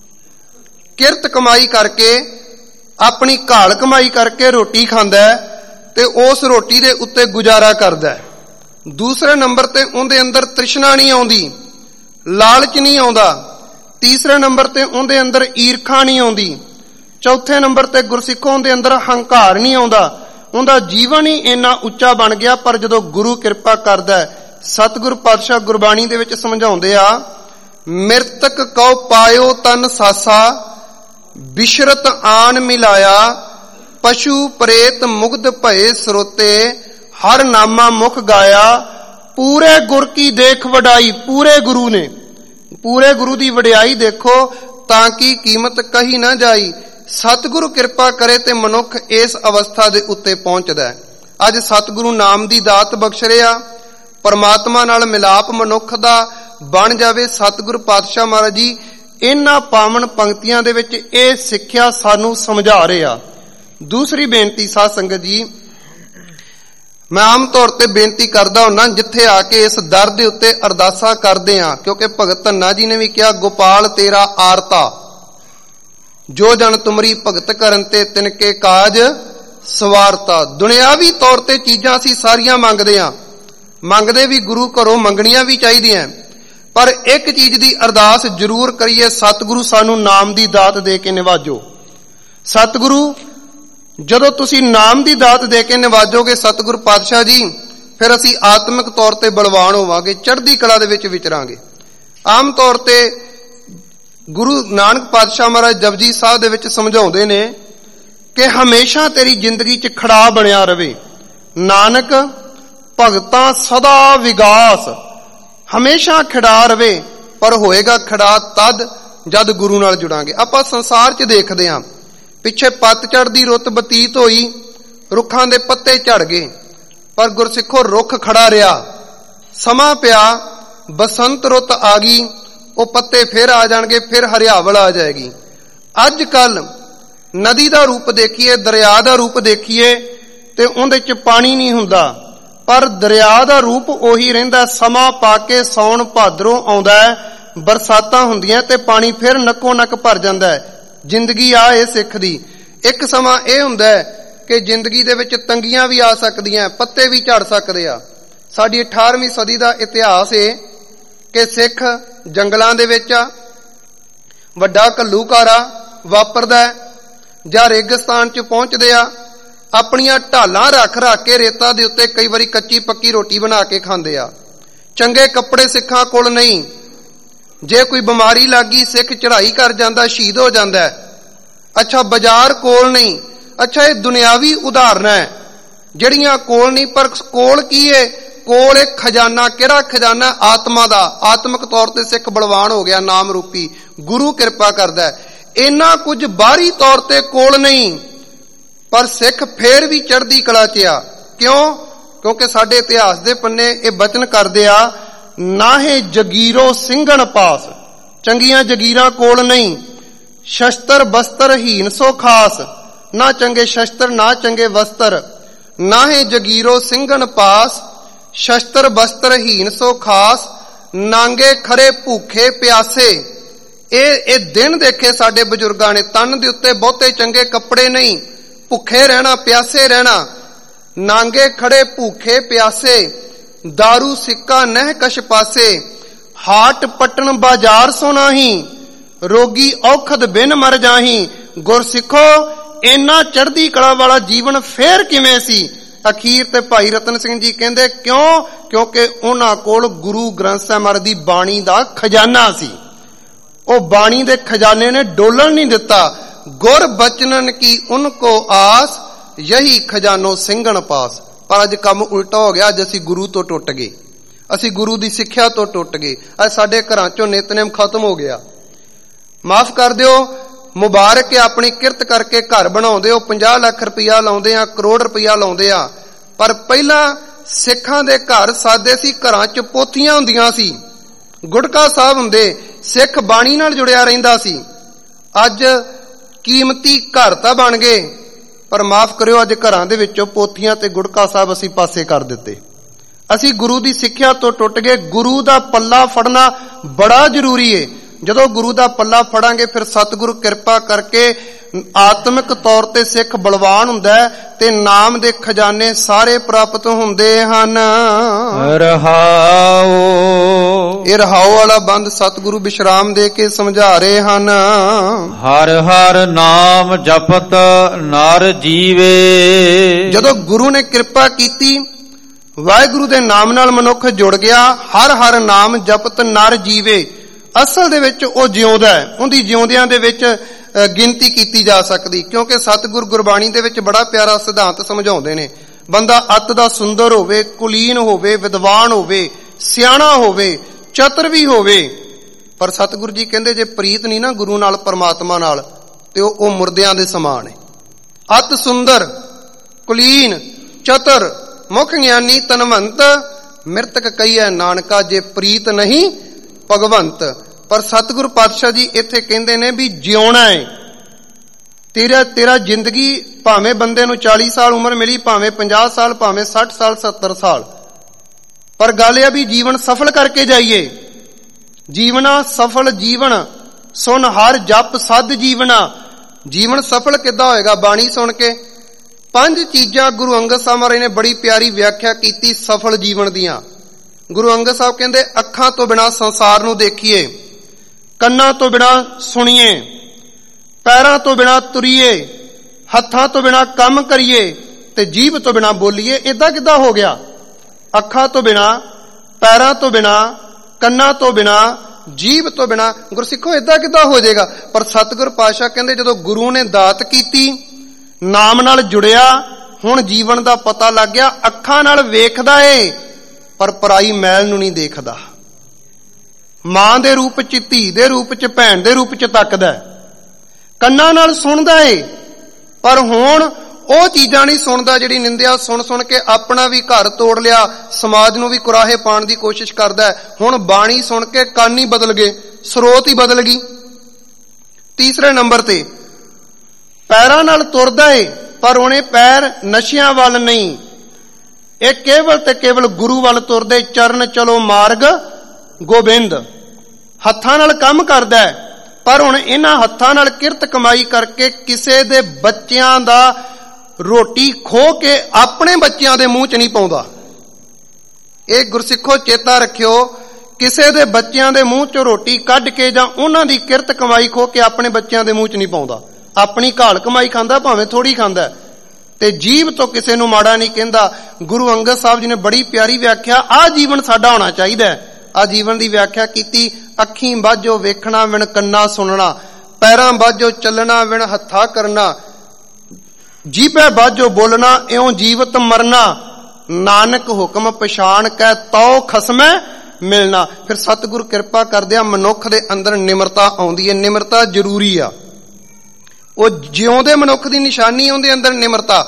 ਕਿਰਤ ਕਮਾਈ ਕਰਕੇ, ਆਪਣੀ ਘਾਲ ਕਮਾਈ ਕਰਕੇ ਰੋਟੀ ਖਾਂਦਾ ਹੈ ਤੇ ਉਸ ਰੋਟੀ ਦੇ ਉੱਤੇ ਗੁਜ਼ਾਰਾ ਕਰਦਾ ਹੈ। ਦੂਸਰੇ ਨੰਬਰ ਤੇ ਉਹਦੇ ਅੰਦਰ ਤ੍ਰਿਸ਼ਨਾ ਨਹੀਂ ਆਉਂਦੀ, ਲਾਲਚ ਨਹੀਂ ਆਉਂਦਾ। ਤੀਸਰੇ ਨੰਬਰ ਤੇ ਉਹਦੇ ਅੰਦਰ ਈਰਖਾ ਨਹੀਂ ਆਉਂਦੀ। ਚੌਥੇ ਨੰਬਰ ਤੇ ਗੁਰਸਿੱਖੋਂ ਦੇ ਅੰਦਰ ਹੰਕਾਰ ਨਹੀਂ ਆਉਂਦਾ। ਉਹਦਾ ਜੀਵਨ ਹੀ ਇੰਨਾ ਉੱਚਾ ਬਣ ਗਿਆ। ਪਰ ਜਦੋਂ ਗੁਰੂ ਕਿਰਪਾ ਕਰਦਾ ਹੈ, ਸਤਿਗੁਰ ਪਾਤਸ਼ਾਹ ਗੁਰਬਾਣੀ ਦੇ ਵਿੱਚ ਸਮਝਾਉਂਦੇ ਆ, ਮਿਰਤਕ ਕਉ ਪਾਇਓ ਤਨ ਸਾਸਾ, ਬਿਸ਼ਰਤ ਆਨ ਮਿਲਾਇਆ, ਪਸ਼ੂ ਪ੍ਰੇਤ ਮੁਗਧ ਭਏ ਸਰੋਤੇ, ਹਰ ਨਾਮਾ ਮੁਖ ਗਾਇਆ, ਪੂਰੇ ਗੁਰ ਕੀ ਦੇਖ ਵਡਾਈ। ਪੂਰੇ ਗੁਰੂ ਨੇ, ਪੂਰੇ ਗੁਰੂ ਦੀ ਵਡਿਆਈ ਦੇਖੋ ਤਾਂ ਕਿ ਕੀਮਤ ਕਹੀ ਨਾ ਜਾਈ। ਸਤਿਗੁਰੂ ਕਿਰਪਾ ਕਰੇ ਤੇ ਮਨੁੱਖ ਇਸ ਅਵਸਥਾ ਦੇ ਉੱਤੇ ਪਹੁੰਚਦਾ ਹੈ। ਅੱਜ ਸਤਿਗੁਰੂ ਨਾਮ ਦੀ ਦਾਤ ਬਖਸ਼ ਰਿਹਾ, ਪਰਮਾਤਮਾ ਨਾਲ ਮਿਲਾਪ ਮਨੁੱਖ ਦਾ ਬਣ ਜਾਵੇ। ਸਤਿਗੁਰੂ ਪਾਤਸ਼ਾਹ ਮਹਾਰਾਜ ਜੀ ਇਹਨਾਂ ਪਾਵਨ ਪੰਕਤੀਆਂ ਦੇ ਵਿੱਚ ਇਹ ਸਿੱਖਿਆ ਸਾਨੂੰ ਸਮਝਾ ਰਹੇ ਆ। ਦੂਸਰੀ ਬੇਨਤੀ ਸਾਧ ਸੰਗਤ ਜੀ, ਮੈਂ ਆਮ ਤੌਰ ਤੇ ਬੇਨਤੀ ਕਰਦਾ ਹੁੰਨਾ ਜਿੱਥੇ ਆ ਕੇ ਇਸ ਦਰ ਦੇ ਉੱਤੇ ਅਰਦਾਸਾਂ ਕਰਦੇ ਆ, ਕਿਉਂਕਿ ਭਗਤ ਧੰਨਾ ਜੀ ਨੇ ਵੀ ਕਿਹਾ, ਗੋਪਾਲ ਤੇਰਾ ਆਰਤਾ, ਜੋ ਜਨ ਤੁਮਰੀ ਭਗਤ ਕਰਨ ਤੇ ਤਿਨਕੇ ਕਾਜ ਸਵਾਰਤਾ। ਦੁਨਿਆਵੀ ਤੌਰ ਤੇ ਚੀਜ਼ਾਂ ਅਸੀਂ ਸਾਰੀਆਂ ਮੰਗਦੇ ਆ, ਮੰਗਦੇ ਵੀ ਗੁਰੂ ਘਰੋਂ ਮੰਗਣੀਆਂ ਵੀ ਚਾਹੀਦੀਆਂ, ਪਰ ਇੱਕ ਚੀਜ਼ ਦੀ ਅਰਦਾਸ ਜ਼ਰੂਰ ਕਰੀਏ, ਸਤਿਗੁਰੂ ਸਾਨੂੰ ਨਾਮ ਦੀ ਦਾਤ ਦੇ ਕੇ ਨਿਵਾਜੋ। ਸਤਿਗੁਰੂ ਜਦੋਂ ਤੁਸੀਂ ਨਾਮ ਦੀ ਦਾਤ ਦੇ ਕੇ ਨਿਵਾਜੋਗੇ ਸਤਿਗੁਰ ਪਾਤਸ਼ਾਹ ਜੀ, ਫਿਰ ਅਸੀਂ ਆਤਮਿਕ ਤੌਰ ਤੇ ਬਲਵਾਨ ਹੋਵਾਂਗੇ, ਚੜ੍ਹਦੀ ਕਲਾ ਦੇ ਵਿੱਚ ਵਿਚਰਾਂਗੇ। ਆਮ ਤੌਰ ਤੇ ਗੁਰੂ ਨਾਨਕ ਪਾਤਸ਼ਾਹ ਮਹਾਰਾਜ ਜਪਜੀ ਸਾਹਿਬ ਦੇ ਵਿੱਚ ਸਮਝਾਉਂਦੇ ਨੇ ਕਿ ਹਮੇਸ਼ਾ ਤੇਰੀ ਜ਼ਿੰਦਗੀ 'ਚ ਖੜਾ ਬਣਿਆ ਰਵੇ। ਨਾਨਕ ਭਗਤਾਂ ਸਦਾ ਵਿਗਾਸ, ਹਮੇਸ਼ਾ ਖੜਾ ਰਵੇ, ਪਰ ਹੋਏਗਾ ਖੜਾ ਤਦ ਜਦ ਗੁਰੂ ਨਾਲ ਜੁੜਾਂਗੇ। ਆਪਾਂ ਸੰਸਾਰ 'ਚ ਦੇਖਦੇ ਹਾਂ, ਪਿੱਛੇ ਪਤਝੜ ਦੀ ਰੁੱਤ ਬਤੀਤ ਹੋਈ, ਰੁੱਖਾਂ ਦੇ ਪੱਤੇ ਝੜ ਗਏ, ਪਰ ਗੁਰਸਿੱਖੋ ਰੁੱਖ ਖੜਾ ਰਿਹਾ। ਸਮਾਂ ਪਿਆ, ਬਸੰਤ ਰੁੱਤ ਆ ਗਈ, ਉਹ ਪੱਤੇ ਫਿਰ ਆ ਜਾਣਗੇ, ਫਿਰ ਹਰਿਆਵਲ ਆ ਜਾਏਗੀ। ਅੱਜ ਕੱਲ ਨਦੀ ਦਾ ਰੂਪ ਦੇਖੀਏ, ਦਰਿਆ ਦਾ ਰੂਪ ਦੇਖੀਏ ਤੇ ਉਹਦੇ 'ਚ ਪਾਣੀ ਨਹੀਂ ਹੁੰਦਾ, ਪਰ ਦਰਿਆ ਦਾ ਰੂਪ ਉਹੀ ਰਹਿੰਦਾ। ਸਮਾਂ ਪਾ ਕੇ ਸੌਣ ਭਾਦਰੋਂ ਆਉਂਦਾ, ਬਰਸਾਤਾਂ ਹੁੰਦੀਆਂ ਤੇ ਪਾਣੀ ਫਿਰ ਨੱਕੋ ਨੱਕ ਭਰ ਜਾਂਦਾ। ਜ਼ਿੰਦਗੀ ਆ ਇਹ ਸਿੱਖ ਦੀ। ਇੱਕ ਸਮਾਂ ਇਹ ਹੁੰਦਾ ਕਿ ਜ਼ਿੰਦਗੀ ਦੇ ਵਿੱਚ ਤੰਗੀਆਂ ਵੀ ਆ ਸਕਦੀਆਂ, ਪੱਤੇ ਵੀ ਝੜ ਸਕਦੇ ਆ। ਸਾਡੀ ਅਠਾਰਵੀਂ ਸਦੀ ਦਾ ਇਤਿਹਾਸ ਹੈ ਕਿ ਸਿੱਖ ਜੰਗਲਾਂ ਦੇ ਵਿੱਚ ਆ, ਵੱਡਾ ਘੱਲੂਘਾਰਾ ਵਾਪਰਦਾ, ਜਾਂ ਰੇਗਿਸਤਾਨ 'ਚ ਪਹੁੰਚਦੇ ਆ, ਆਪਣੀਆਂ ਢਾਲਾਂ ਰੱਖ ਰੱਖ ਕੇ ਰੇਤਾ ਦੇ ਉੱਤੇ ਕਈ ਵਾਰੀ ਕੱਚੀ ਪੱਕੀ ਰੋਟੀ ਬਣਾ ਕੇ ਖਾਂਦੇ ਆ। ਚੰਗੇ ਕੱਪੜੇ ਸਿੱਖਾਂ ਕੋਲ ਨਹੀਂ, ਜੇ ਕੋਈ ਬਿਮਾਰੀ ਲੱਗ ਗਈ ਸਿੱਖ ਚੜ੍ਹਾਈ ਕਰ ਜਾਂਦਾ, ਸ਼ਹੀਦ ਹੋ ਜਾਂਦਾ। ਅੱਛਾ, ਬਾਜ਼ਾਰ ਕੋਲ ਨਹੀਂ। ਅੱਛਾ, ਇਹ ਦੁਨਿਆਵੀ ਉਦਾਹਰਨਾਂ ਹੈ ਜਿਹੜੀਆਂ ਕੋਲ ਨਹੀਂ, ਪਰ ਕੋਲ ਕੀ ਹੈ? ਕੋਲ ਇੱਕ ਖਜ਼ਾਨਾ। ਕਿਹੜਾ ਖਜ਼ਾਨਾ? ਆਤਮਾ ਦਾ। ਆਤਮਿਕ ਤੌਰ ਤੇ ਸਿੱਖ ਬਲਵਾਨ ਹੋ ਗਿਆ, ਨਾਮ ਰੂਪੀ ਗੁਰੂ ਕਿਰਪਾ ਕਰਦਾ। ਇੰਨਾ ਕੁਝ ਬਾਹਰੀ ਤੌਰ ਤੇ ਕੋਲ ਨਹੀਂ, ਪਰ ਸਿੱਖ ਫੇਰ ਵੀ ਚੜ੍ਹਦੀ ਕਲਾ 'ਚ ਆ। ਕਿਉਂ? ਕਿਉਂਕਿ ਸਾਡੇ ਇਤਿਹਾਸ ਦੇ ਪੰਨੇ ਇਹ ਬਚਨ ਕਰਦੇ ਆ, ਨਾਹੇ ਜਗੀਰੋ ਸਿੰਘਣ ਪਾਸ। ਚੰਗੀਆਂ ਜਗੀਰਾਂ ਕੋਲ ਨਹੀਂ। ਸ਼ਸਤਰ ਬਸਤਰ ਹੀਨ ਸੋ ਖਾਸ, ਨਾ ਚੰਗੇ ਸ਼ਸਤਰ ਨਾ ਚੰਗੇ ਵਸਤਰ। ਨਾਹੇ ਜਗੀਰੋ ਸਿੰਘਣ ਪਾਸ, ਸ਼ਸਤਰ ਬਸਤਰ ਹੀਨ ਸੋ ਖਾਸ। ਨਾਂਗੇ ਖਰੇ ਭੂਖੇ ਪਿਆਸੇ। ਇਹ ਇਹ ਦਿਨ ਦੇਖੇ ਸਾਡੇ ਬਜ਼ੁਰਗਾਂ ਨੇ। ਤਨ ਦੇ ਉੱਤੇ ਬਹੁਤੇ ਚੰਗੇ ਕੱਪੜੇ ਨਹੀਂ, ਭੁੱਖੇ ਰਹਿਣਾ, ਪਿਆਸੇ ਰਹਿਣਾ। ਨਾਂਗੇ ਖੜੇ ਭੂਖੇ ਪਿਆਸੇ, ਦਾਰੂ ਸਿੱਕਾ ਨਹਿ ਕਛ ਪਾਸੇ। ਹਾਟ ਪਟਣ ਬਾਜ਼ਾਰ ਸੋ ਨਾਹੀ, ਰੋਗੀ ਔਖਦ ਬਿਨ ਮਰ ਜਾਹੀ। ਗੁਰਸਿੱਖੋ, ਇੰਨਾ ਚੜ੍ਹਦੀ ਕਲਾ ਵਾਲਾ ਜੀਵਨ ਫੇਰ ਕਿਵੇਂ ਸੀ? ਅਖੀਰ ਤੇ ਭਾਈ ਰਤਨ ਸਿੰਘ ਜੀ ਕਹਿੰਦੇ, ਕਿਉਂ? ਕਿਉਂਕਿ ਉਹਨਾਂ ਕੋਲ ਗੁਰੂ ਗ੍ਰੰਥ ਸਾਹਿਬ ਮਹਾਰਾਜ ਦੀ ਬਾਣੀ ਦਾ ਖਜ਼ਾਨਾ ਸੀ। ਉਹ ਬਾਣੀ ਦੇ ਖਜ਼ਾਨੇ ਨੇ ਡੋਲਣ ਨਹੀਂ ਦਿੱਤਾ। ਗੁਰ ਬਚਨਨ ਕੀ ਉਨਕੋ ਆਸ, ਯਹੀ ਖਜ਼ਾਨੋ ਸਿੰਘਣ ਪਾਸ। ਪਰ ਅੱਜ ਕੰਮ ਉਲਟਾ ਹੋ ਗਿਆ। ਅੱਜ ਅਸੀਂ ਗੁਰੂ ਤੋਂ ਟੁੱਟ ਗਏ, ਅਸੀਂ ਗੁਰੂ ਦੀ ਸਿੱਖਿਆ ਤੋਂ ਟੁੱਟ ਗਏ। ਅੱਜ ਸਾਡੇ ਘਰਾਂ ਚੋਂ ਨਿਤਨੇਮ ਖਤਮ ਹੋ ਗਿਆ। ਮਾਫ ਕਰ ਦਿਓ, ਮੁਬਾਰਕ ਹੈ, ਆਪਣੀ ਕਿਰਤ ਕਰਕੇ ਘਰ ਬਣਾਉਂਦੇ ਹੋ, ਪੰਜਾਹ ਲੱਖ ਰੁਪਇਆ ਲਾਉਂਦੇ ਆ, ਕਰੋੜ ਰੁਪਇਆ ਲਾਉਂਦੇ ਆ। ਪਰ ਪਹਿਲਾਂ ਸਿੱਖਾਂ ਦੇ ਘਰ ਸਾਦੇ ਸੀ, ਘਰਾਂ 'ਚ ਪੋਥੀਆਂ ਹੁੰਦੀਆਂ ਸੀ, ਗੁਟਕਾ ਸਾਹਿਬ ਹੁੰਦੇ, ਸਿੱਖ ਬਾਣੀ ਨਾਲ ਜੁੜਿਆ ਰਹਿੰਦਾ ਸੀ। ਅੱਜ ਕੀਮਤੀ ਘਰ ਤਾਂ ਬਣ ਗਏ, ਪਰ ਮਾਫ ਕਰਿਓ, ਅੱਜ ਘਰਾਂ ਦੇ ਵਿੱਚੋਂ ਪੋਥੀਆਂ ਤੇ ਗੁਟਕਾ ਸਾਹਿਬ ਅਸੀਂ ਪਾਸੇ ਕਰ ਦਿੱਤੇ। ਅਸੀਂ ਗੁਰੂ ਦੀ ਸਿੱਖਿਆ ਤੋਂ ਟੁੱਟ ਗਏ। ਗੁਰੂ ਦਾ ਪੱਲਾ ਫੜਨਾ ਬੜਾ ਜ਼ਰੂਰੀ ਹੈ। ਜਦੋਂ ਗੁਰੂ ਦਾ ਪੱਲਾ ਫੜਾਂਗੇ, ਫਿਰ ਸਤਿਗੁਰੂ ਕਿਰਪਾ ਕਰਕੇ ਆਤਮਿਕ ਤੌਰ ਤੇ ਸਿੱਖ ਬਲਵਾਨ ਹੁੰਦਾ ਹੈ ਤੇ ਨਾਮ ਦੇ ਖਜ਼ਾਨੇ ਸਾਰੇ ਪ੍ਰਾਪਤ ਹੁੰਦੇ ਹਨ। ਰਹਾਉ। ਇਹ ਰਹਾਉ ਵਾਲਾ ਬੰਦ ਸਤਿਗੁਰੂ ਵਿਸ਼ਰਾਮ ਦੇ ਕੇ ਸਮਝਾ ਰਹੇ ਹਨ। ਹਰ ਹਰ ਨਾਮ ਜਪਤ ਨਰ ਜੀਵੇ। ਜਦੋਂ ਗੁਰੂ ਨੇ ਕਿਰਪਾ ਕੀਤੀ, ਵਾਹਿਗੁਰੂ ਦੇ ਨਾਮ ਨਾਲ ਮਨੁੱਖ ਜੁੜ ਗਿਆ, ਹਰ ਹਰ ਨਾਮ ਜਪਤ ਨਰ ਜੀਵੇ। ਅਸਲ ਦੇ ਵਿੱਚ ਉਹ ਜਿਉਂਦਾ ਹੈ, ਉਹਦੀ ਜਿਉਂਦਿਆਂ ਦੇ ਵਿੱਚ ਗਿਣਤੀ ਕੀਤੀ ਜਾ ਸਕਦੀ। ਕਿਉਂਕਿ ਸਤਿਗੁਰ ਗੁਰਬਾਣੀ ਦੇ ਵਿੱਚ ਬੜਾ ਪਿਆਰਾ ਸਿਧਾਂਤ ਸਮਝਾਉਂਦੇ ਨੇ। ਬੰਦਾ ਅੱਤ ਦਾ ਸੁੰਦਰ ਹੋਵੇ, ਕੁਲੀਨ ਹੋਵੇ, ਵਿਦਵਾਨ ਹੋਵੇ, ਸਿਆਣਾ ਹੋਵੇ, ਚਤਰ ਵੀ ਹੋਵੇ, ਪਰ ਸਤਿਗੁਰੂ ਜੀ ਕਹਿੰਦੇ ਜੇ ਪ੍ਰੀਤ ਨਹੀਂ ਨਾ ਗੁਰੂ ਨਾਲ, ਪਰਮਾਤਮਾ ਨਾਲ, ਤੇ ਉਹ ਉਹ ਮੁਰਦਿਆਂ ਦੇ ਸਮਾਨ ਹੈ। ਅੱਤ ਸੁੰਦਰ, ਕੁਲੀਨ, ਚਤਰ, ਮੁਖ ਗਿਆਨੀ, ਧਨਵੰਤ, ਮਿਰਤਕ ਕਹੀਐ ਨਾਨਕਾ, ਜੇ ਪ੍ਰੀਤ ਨਹੀਂ ਭਗਵੰਤ। ਪਰ ਸਤਿਗੁਰੂ ਪਾਤਸ਼ਾਹ ਜੀ ਇੱਥੇ ਕਹਿੰਦੇ ਨੇ ਵੀ ਜਿਉਣਾ ਹੈ। ਤੇਰਾ ਤੇਰਾ ਜ਼ਿੰਦਗੀ, ਭਾਵੇਂ ਬੰਦੇ ਨੂੰ ਚਾਲੀ ਸਾਲ ਉਮਰ ਮਿਲੀ, ਭਾਵੇਂ ਪੰਜਾਹ ਸਾਲ, ਭਾਵੇਂ ਸੱਠ ਸਾਲ, ਸੱਤਰ ਸਾਲ, ਪਰ ਗੱਲ ਇਹ ਵੀ ਜੀਵਨ ਸਫਲ ਕਰਕੇ ਜਾਈਏ। ਜੀਵਨਾ ਸਫਲ ਜੀਵਨ ਸੁਣ ਹਰ ਜਪ ਸਦ ਜੀਵਨਾ। ਜੀਵਨ ਸਫਲ ਕਿੱਦਾਂ ਹੋਏਗਾ? ਬਾਣੀ ਸੁਣ ਕੇ। ਪੰਜ ਚੀਜ਼ਾਂ ਗੁਰੂ ਅੰਗਦ ਸਾਹਿਬ ਮਹਾਰਾਜ ਨੇ ਬੜੀ ਪਿਆਰੀ ਵਿਆਖਿਆ ਕੀਤੀ ਸਫਲ ਜੀਵਨ ਦੀਆਂ। ਗੁਰੂ ਅੰਗਦ ਸਾਹਿਬ ਕਹਿੰਦੇ, ਅੱਖਾਂ ਤੋਂ ਬਿਨਾਂ ਸੰਸਾਰ ਨੂੰ ਦੇਖੀਏ, ਕੰਨਾਂ ਤੋਂ ਬਿਨਾਂ ਸੁਣੀਏ, ਪੈਰਾਂ ਤੋਂ ਬਿਨਾਂ ਤੁਰੀਏ, ਹੱਥਾਂ ਤੋਂ ਬਿਨਾ ਕੰਮ ਕਰੀਏ ਤੇ ਜੀਭ ਤੋਂ ਬਿਨਾ ਬੋਲੀਏ। ਏਦਾਂ ਕਿੱਦਾਂ ਹੋ ਗਿਆ? ਅੱਖਾਂ ਤੋਂ ਬਿਨਾ, ਪੈਰਾਂ ਤੋਂ ਬਿਨਾ, ਕੰਨਾਂ ਤੋਂ ਬਿਨਾ, ਜੀਭ ਤੋਂ ਬਿਨਾ। ਗੁਰਸਿੱਖੋ ਏਦਾਂ ਕਿੱਦਾਂ ਹੋ ਜਾਏਗਾ? ਪਰ ਸਤਿਗੁਰ ਪਾਤਸ਼ਾਹ ਕਹਿੰਦੇ ਜਦੋਂ ਗੁਰੂ ਨੇ ਦਾਤ ਕੀਤੀ, ਨਾਮ ਨਾਲ ਜੁੜਿਆ, ਹੁਣ ਜੀਵਨ ਦਾ ਪਤਾ ਲੱਗ ਗਿਆ। ਅੱਖਾਂ ਨਾਲ ਵੇਖਦਾ ਏ ਪਰ ਪਰਾਈ ਮੈਲ ਨੂੰ ਨਹੀਂ ਦੇਖਦਾ। ਮਾਂ ਦੇ ਰੂਪ ਚ, ਧੀ ਦੇ ਰੂਪ ਚ, ਭੈਣ ਦੇ ਰੂਪ ਚ ਤੱਕਦਾ। ਕੰਨਾਂ ਨਾਲ ਸੁਣਦਾ ਏ ਪਰ ਹੁਣ ਉਹ ਚੀਜ਼ਾਂ ਨਹੀਂ ਸੁਣਦਾ ਜਿਹੜੀ ਨਿੰਦਿਆ ਸੁਣ ਸੁਣ ਕੇ ਆਪਣਾ ਵੀ ਘਰ ਤੋੜ ਲਿਆ, ਸਮਾਜ ਨੂੰ ਵੀ ਕੁਰਾਹੇ ਪਾਉਣ ਦੀ ਕੋਸ਼ਿਸ਼ ਕਰਦਾ ਹੈ। ਹੁਣ ਬਾਣੀ ਸੁਣ ਕੇ ਕੰਨ ਹੀ ਬਦਲ ਗਏ, ਸਰੋਤ ਹੀ ਬਦਲ ਗਈ। ਤੀਸਰੇ ਨੰਬਰ ਤੇ ਪੈਰਾਂ ਨਾਲ ਤੁਰਦਾ ਏ ਪਰ ਉਹਨੇ ਪੈਰ ਨਸ਼ਿਆਂ ਵੱਲ ਨਹੀਂ, ਇਹ ਕੇਵਲ ਤੇ ਕੇਵਲ ਗੁਰੂ ਵੱਲ ਤੁਰਦੇ। ਚਰਨ ਚਲੋ ਮਾਰਗ ਗੋਬਿੰਦ। ਹੱਥਾਂ ਨਾਲ ਕੰਮ ਕਰਦਾ ਹੈ ਪਰ ਹੁਣ ਇਹਨਾਂ ਹੱਥਾਂ ਨਾਲ ਕਿਰਤ ਕਮਾਈ ਕਰਕੇ ਕਿਸੇ ਦੇ ਬੱਚਿਆਂ ਦਾ ਰੋਟੀ ਖੋ ਕੇ ਆਪਣੇ ਬੱਚਿਆਂ ਦੇ ਮੂੰਹ 'ਚ ਨਹੀਂ ਪਾਉਂਦਾ। ਇਹ ਗੁਰਸਿੱਖੋ ਚੇਤਾ ਰੱਖਿਓ, ਕਿਸੇ ਦੇ ਬੱਚਿਆਂ ਦੇ ਮੂੰਹ 'ਚੋਂ ਰੋਟੀ ਕੱਢ ਕੇ ਜਾਂ ਉਹਨਾਂ ਦੀ ਕਿਰਤ ਕਮਾਈ ਖੋ ਕੇ ਆਪਣੇ ਬੱਚਿਆਂ ਦੇ ਮੂੰਹ 'ਚ ਨਹੀਂ ਪਾਉਂਦਾ। ਆਪਣੀ ਘਾਲ ਕਮਾਈ ਖਾਂਦਾ, ਭਾਵੇਂ ਥੋੜੀ ਖਾਂਦਾ, ਤੇ ਜੀਭ ਤੋਂ ਕਿਸੇ ਨੂੰ ਮਾੜਾ ਨਹੀਂ ਕਹਿੰਦਾ। ਗੁਰੂ ਅੰਗਦ ਸਾਹਿਬ ਜੀ ਨੇ ਬੜੀ ਪਿਆਰੀ ਵਿਆਖਿਆ ਆਹ ਜੀਵਨ ਸਾਡਾ ਹੋਣਾ ਚਾਹੀਦਾ ਹੈ। ਆ ਜੀਵਨ ਦੀ ਵਿਆਖਿਆ ਕੀਤੀ, ਅੱਖੀਂ ਬਾਝੋ ਵੇਖਣਾ ਵਿਣ ਕੰਨਾ ਸੁਣਨਾ, ਪੈਰਾਂ ਬਾਝੋ ਚੱਲਣਾ ਵਿਣ ਹੱਥਾਂ ਕਰਨਾ, ਜੀਭੇ ਬਾਝੋ ਬੋਲਣਾ ਇਉਂ ਜੀਵਤ ਮਰਨਾ, ਨਾਨਕ ਹੁਕਮ ਪਛਾਣ ਕੈ ਤਉ ਖਸਮੈ ਮਿਲਣਾ। ਫਿਰ ਸਤਿਗੁਰ ਕਿਰਪਾ ਕਰਦੇ ਆ, ਮਨੁੱਖ ਦੇ ਅੰਦਰ ਨਿਮਰਤਾ ਆਉਂਦੀ ਹੈ। ਨਿਮਰਤਾ ਜ਼ਰੂਰੀ ਆ। ਉਹ ਜਿਉਂਦੇ ਮਨੁੱਖ ਦੀ ਨਿਸ਼ਾਨੀ ਉਹਦੇ ਅੰਦਰ ਨਿਮਰਤਾ।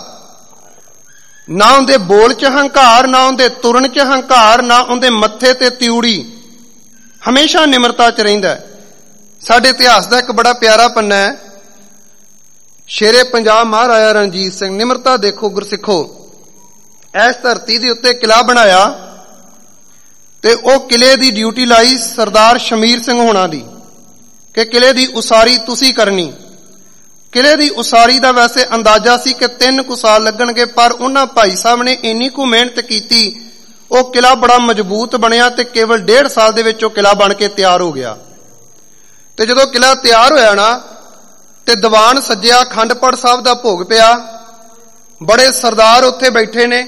ਨਾ ਉਹਦੇ ਬੋਲ 'ਚ ਹੰਕਾਰ, ਨਾ ਉਹਦੇ ਤੁਰਨ 'ਚ ਹੰਕਾਰ, ਨਾ ਉਹਦੇ ਮੱਥੇ ਤੇ ਤਿਉੜੀ, ਹਮੇਸ਼ਾ ਨਿਮਰਤਾ 'ਚ ਰਹਿੰਦਾ। ਸਾਡੇ ਇਤਿਹਾਸ ਦਾ ਇੱਕ ਬੜਾ ਪਿਆਰਾ ਪੰਨਾ ਹੈ, ਸ਼ੇਰੇ ਪੰਜਾਬ ਮਹਾਰਾਜਾ ਰਣਜੀਤ ਸਿੰਘ। ਨਿਮਰਤਾ ਦੇਖੋ ਗੁਰਸਿੱਖੋ, ਇਸ ਧਰਤੀ ਦੇ ਉੱਤੇ ਕਿਲਾ ਬਣਾਇਆ ਤੇ ਉਹ ਕਿਲੇ ਦੀ ਡਿਊਟੀ ਲਾਈ ਸਰਦਾਰ ਸ਼ਮੀਰ ਸਿੰਘ ਹੋਣਾ ਦੀ ਕਿ ਕਿਲੇ ਦੀ ਉਸਾਰੀ ਤੁਸੀਂ ਕਰਨੀ। ਕਿਲੇ ਦੀ ਉਸਾਰੀ ਦਾ ਵੈਸੇ ਅੰਦਾਜ਼ਾ ਸੀ ਕਿ ਤਿੰਨ ਕੁ ਸਾਲ ਲੱਗਣਗੇ, ਪਰ ਉਹਨਾਂ ਭਾਈ ਸਾਹਿਬ ਨੇ ਇੰਨੀ ਕੁ ਮਿਹਨਤ ਕੀਤੀ, ਉਹ ਕਿਲਾ ਬੜਾ ਮਜ਼ਬੂਤ ਬਣਿਆ ਤੇ ਕੇਵਲ ਡੇਢ ਸਾਲ ਦੇ ਵਿੱਚ ਉਹ ਕਿਲਾ ਬਣ ਕੇ ਤਿਆਰ ਹੋ ਗਿਆ। ਤੇ ਜਦੋਂ ਕਿਲਾ ਤਿਆਰ ਹੋਇਆ ਨਾ ਤੇ ਦੀਵਾਨ ਸੱਜਿਆ, ਅਖੰਡ ਪਾਠ ਸਾਹਿਬ ਦਾ ਭੋਗ ਪਿਆ, ਬੜੇ ਸਰਦਾਰ ਉੱਥੇ ਬੈਠੇ ਨੇ।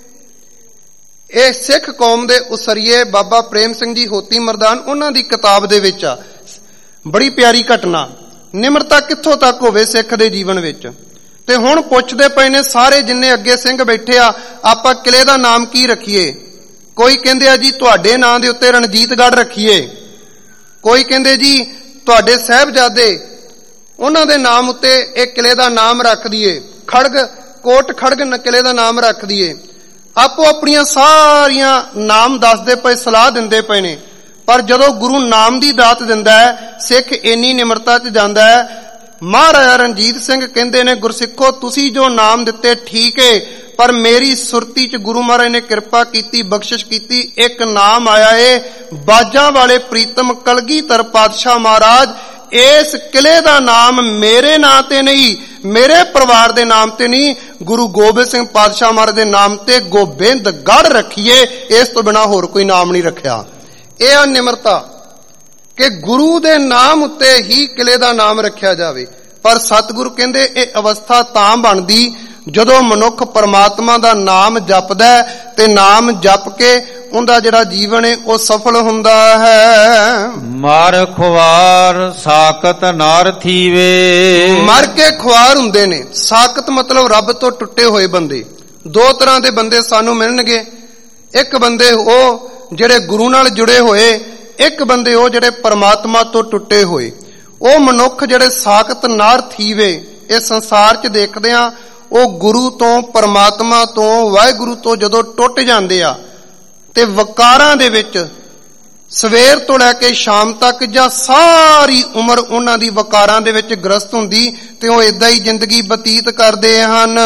ਇਹ ਸਿੱਖ ਕੌਮ ਦੇ ਉਸਰੀਏ ਬਾਬਾ ਪ੍ਰੇਮ ਸਿੰਘ ਜੀ ਹੋਤੀ ਮਰਦਾਨ, ਉਹਨਾਂ ਦੀ ਕਿਤਾਬ ਦੇ ਵਿੱਚ ਆ। ਬੜੀ ਪਿਆਰੀ ਘਟਨਾ। ਨਿਮਰਤਾ ਕਿੱਥੋਂ ਤੱਕ ਹੋਵੇ ਸਿੱਖ ਦੇ ਜੀਵਨ ਵਿੱਚ। ਤੇ ਹੁਣ ਪੁੱਛਦੇ ਪਏ ਨੇ ਸਾਰੇ ਜਿੰਨੇ ਅੱਗੇ ਸਿੰਘ ਬੈਠੇ ਆ, ਆਪਾਂ ਕਿਲੇ ਦਾ ਨਾਮ ਕੀ ਰੱਖੀਏ? ਕੋਈ ਕਹਿੰਦੇ ਆ ਜੀ ਤੁਹਾਡੇ ਨਾਂ ਦੇ ਉੱਤੇ ਰਣਜੀਤਗੜ੍ਹ ਰੱਖੀਏ, ਕੋਈ ਕਹਿੰਦੇ ਜੀ ਤੁਹਾਡੇ ਸਾਹਿਬਜ਼ਾਦੇ ਉਹਨਾਂ ਦੇ ਨਾਮ ਉੱਤੇ ਇਹ ਕਿਲੇ ਦਾ ਨਾਮ ਰੱਖ ਦਈਏ, ਖੜਗ ਕੋਟ ਖੜਗ ਕਿਲੇ ਦਾ ਨਾਮ ਰੱਖ ਦਈਏ। ਆਪੋ ਆਪਣੀਆਂ ਸਾਰੀਆਂ ਨਾਮ ਦੱਸਦੇ ਪਏ, ਸਲਾਹ ਦਿੰਦੇ ਪਏ ਨੇ। ਪਰ ਜਦੋਂ ਗੁਰੂ ਨਾਮ ਦੀ ਦਾਤ ਦਿੰਦਾ ਹੈ, ਸਿੱਖ ਇੰਨੀ ਨਿਮਰਤਾ 'ਚ ਜਾਂਦਾ ਹੈ। ਮਹਾਰਾਜਾ ਰਣਜੀਤ ਸਿੰਘ ਕਹਿੰਦੇ ਨੇ, ਗੁਰਸਿੱਖੋ ਤੁਸੀਂ ਜੋ ਨਾਮ ਦਿੱਤੇ ਠੀਕ ਏ, ਪਰ ਮੇਰੀ ਸੁਰਤੀ 'ਚ ਗੁਰੂ ਮਹਾਰਾਜ ਨੇ ਕਿਰਪਾ ਕੀਤੀ, ਬਖਸ਼ਿਸ਼ ਕੀਤੀ, ਇੱਕ ਨਾਮ ਆਇਆ ਏ ਬਾਜਾਂ ਵਾਲੇ ਪ੍ਰੀਤਮ ਕਲਗੀਧਰ ਪਾਤਸ਼ਾਹ ਮਹਾਰਾਜ। ਇਸ ਕਿਲੇ ਦਾ ਨਾਮ ਮੇਰੇ ਨਾਂ ਤੇ ਨਹੀਂ, ਮੇਰੇ ਪਰਿਵਾਰ ਦੇ ਨਾਮ ਤੇ ਨਹੀਂ, ਗੁਰੂ ਗੋਬਿੰਦ ਸਿੰਘ ਪਾਤਸ਼ਾਹ ਮਹਾਰਾਜ ਦੇ ਨਾਮ ਤੇ ਗੋਬਿੰਦਗੜ੍ਹ ਰੱਖੀਏ। ਇਸ ਤੋਂ ਬਿਨਾਂ ਹੋਰ ਕੋਈ ਨਾਮ ਨਹੀਂ ਰੱਖਿਆ। ਇਹ ਆ ਨਿਮਰਤਾ ਕਿ ਗੁਰੂ ਦੇ ਨਾਮ ਉੱਤੇ ਹੀ ਕਿਲੇ ਦਾ ਨਾਮ ਰੱਖਿਆ ਜਾਵੇ। ਪਰ ਸਤਿਗੁਰੂ ਕਹਿੰਦੇ ਇਹ ਅਵਸਥਾ ਤਾਂ ਬਣਦੀ ਜਦੋਂ ਮਨੁੱਖ ਪਰਮਾਤਮਾ ਦਾ ਨਾਮ ਜਪਦਾ ਤੇ ਨਾਮ ਜਪ ਕੇ ਉਹਦਾ ਜਿਹੜਾ ਜੀਵਨ ਹੈ ਉਹ ਸਫਲ ਹੁੰਦਾ ਹੈ। ਮਰ ਖੁਆਰ ਸਾਕਤ ਨਰ ਥੀਵੇ। ਮਰ ਕੇ ਖੁਆਰ ਹੁੰਦੇ ਨੇ। ਸਾਕਤ ਮਤਲਬ ਰੱਬ ਤੋਂ ਟੁੱਟੇ ਹੋਏ ਬੰਦੇ। ਦੋ ਤਰ੍ਹਾਂ ਦੇ ਬੰਦੇ ਸਾਨੂੰ ਮਿਲਣਗੇ। ਇੱਕ ਬੰਦੇ ਉਹ ਜਿਹੜੇ ਗੁਰੂ ਨਾਲ ਜੁੜੇ ਹੋਏ, ਇੱਕ ਬੰਦੇ ਉਹ ਜਿਹੜੇ ਪਰਮਾਤਮਾ ਤੋਂ ਟੁੱਟੇ ਹੋਏ। ਉਹ ਮਨੁੱਖ ਜਿਹੜੇ ਸਾਕਤ ਨਰ ਥੀਵੇ, ਇਹ ਸੰਸਾਰ 'ਚ ਦੇਖਦੇ ਆ, ਉਹ ਗੁਰੂ ਤੋਂ, ਪਰਮਾਤਮਾ ਤੋਂ, ਵਾਹਿਗੁਰੂ ਤੋਂ ਜਦੋਂ ਟੁੱਟ ਜਾਂਦੇ ਆ ਤੇ ਵਕਾਰਾਂ ਦੇ ਵਿੱਚ ਸਵੇਰ ਤੋਂ ਲੈ ਕੇ ਸ਼ਾਮ ਤੱਕ ਜਾਂ ਸਾਰੀ ਉਮਰ ਉਹਨਾਂ ਦੀ ਵਕਾਰਾਂ ਦੇ ਵਿੱਚ ਗ੍ਰਸਤ ਹੁੰਦੀ ਤੇ ਉਹ ਏਦਾਂ ਹੀ ਜ਼ਿੰਦਗੀ ਬਤੀਤ ਕਰਦੇ ਹਨ।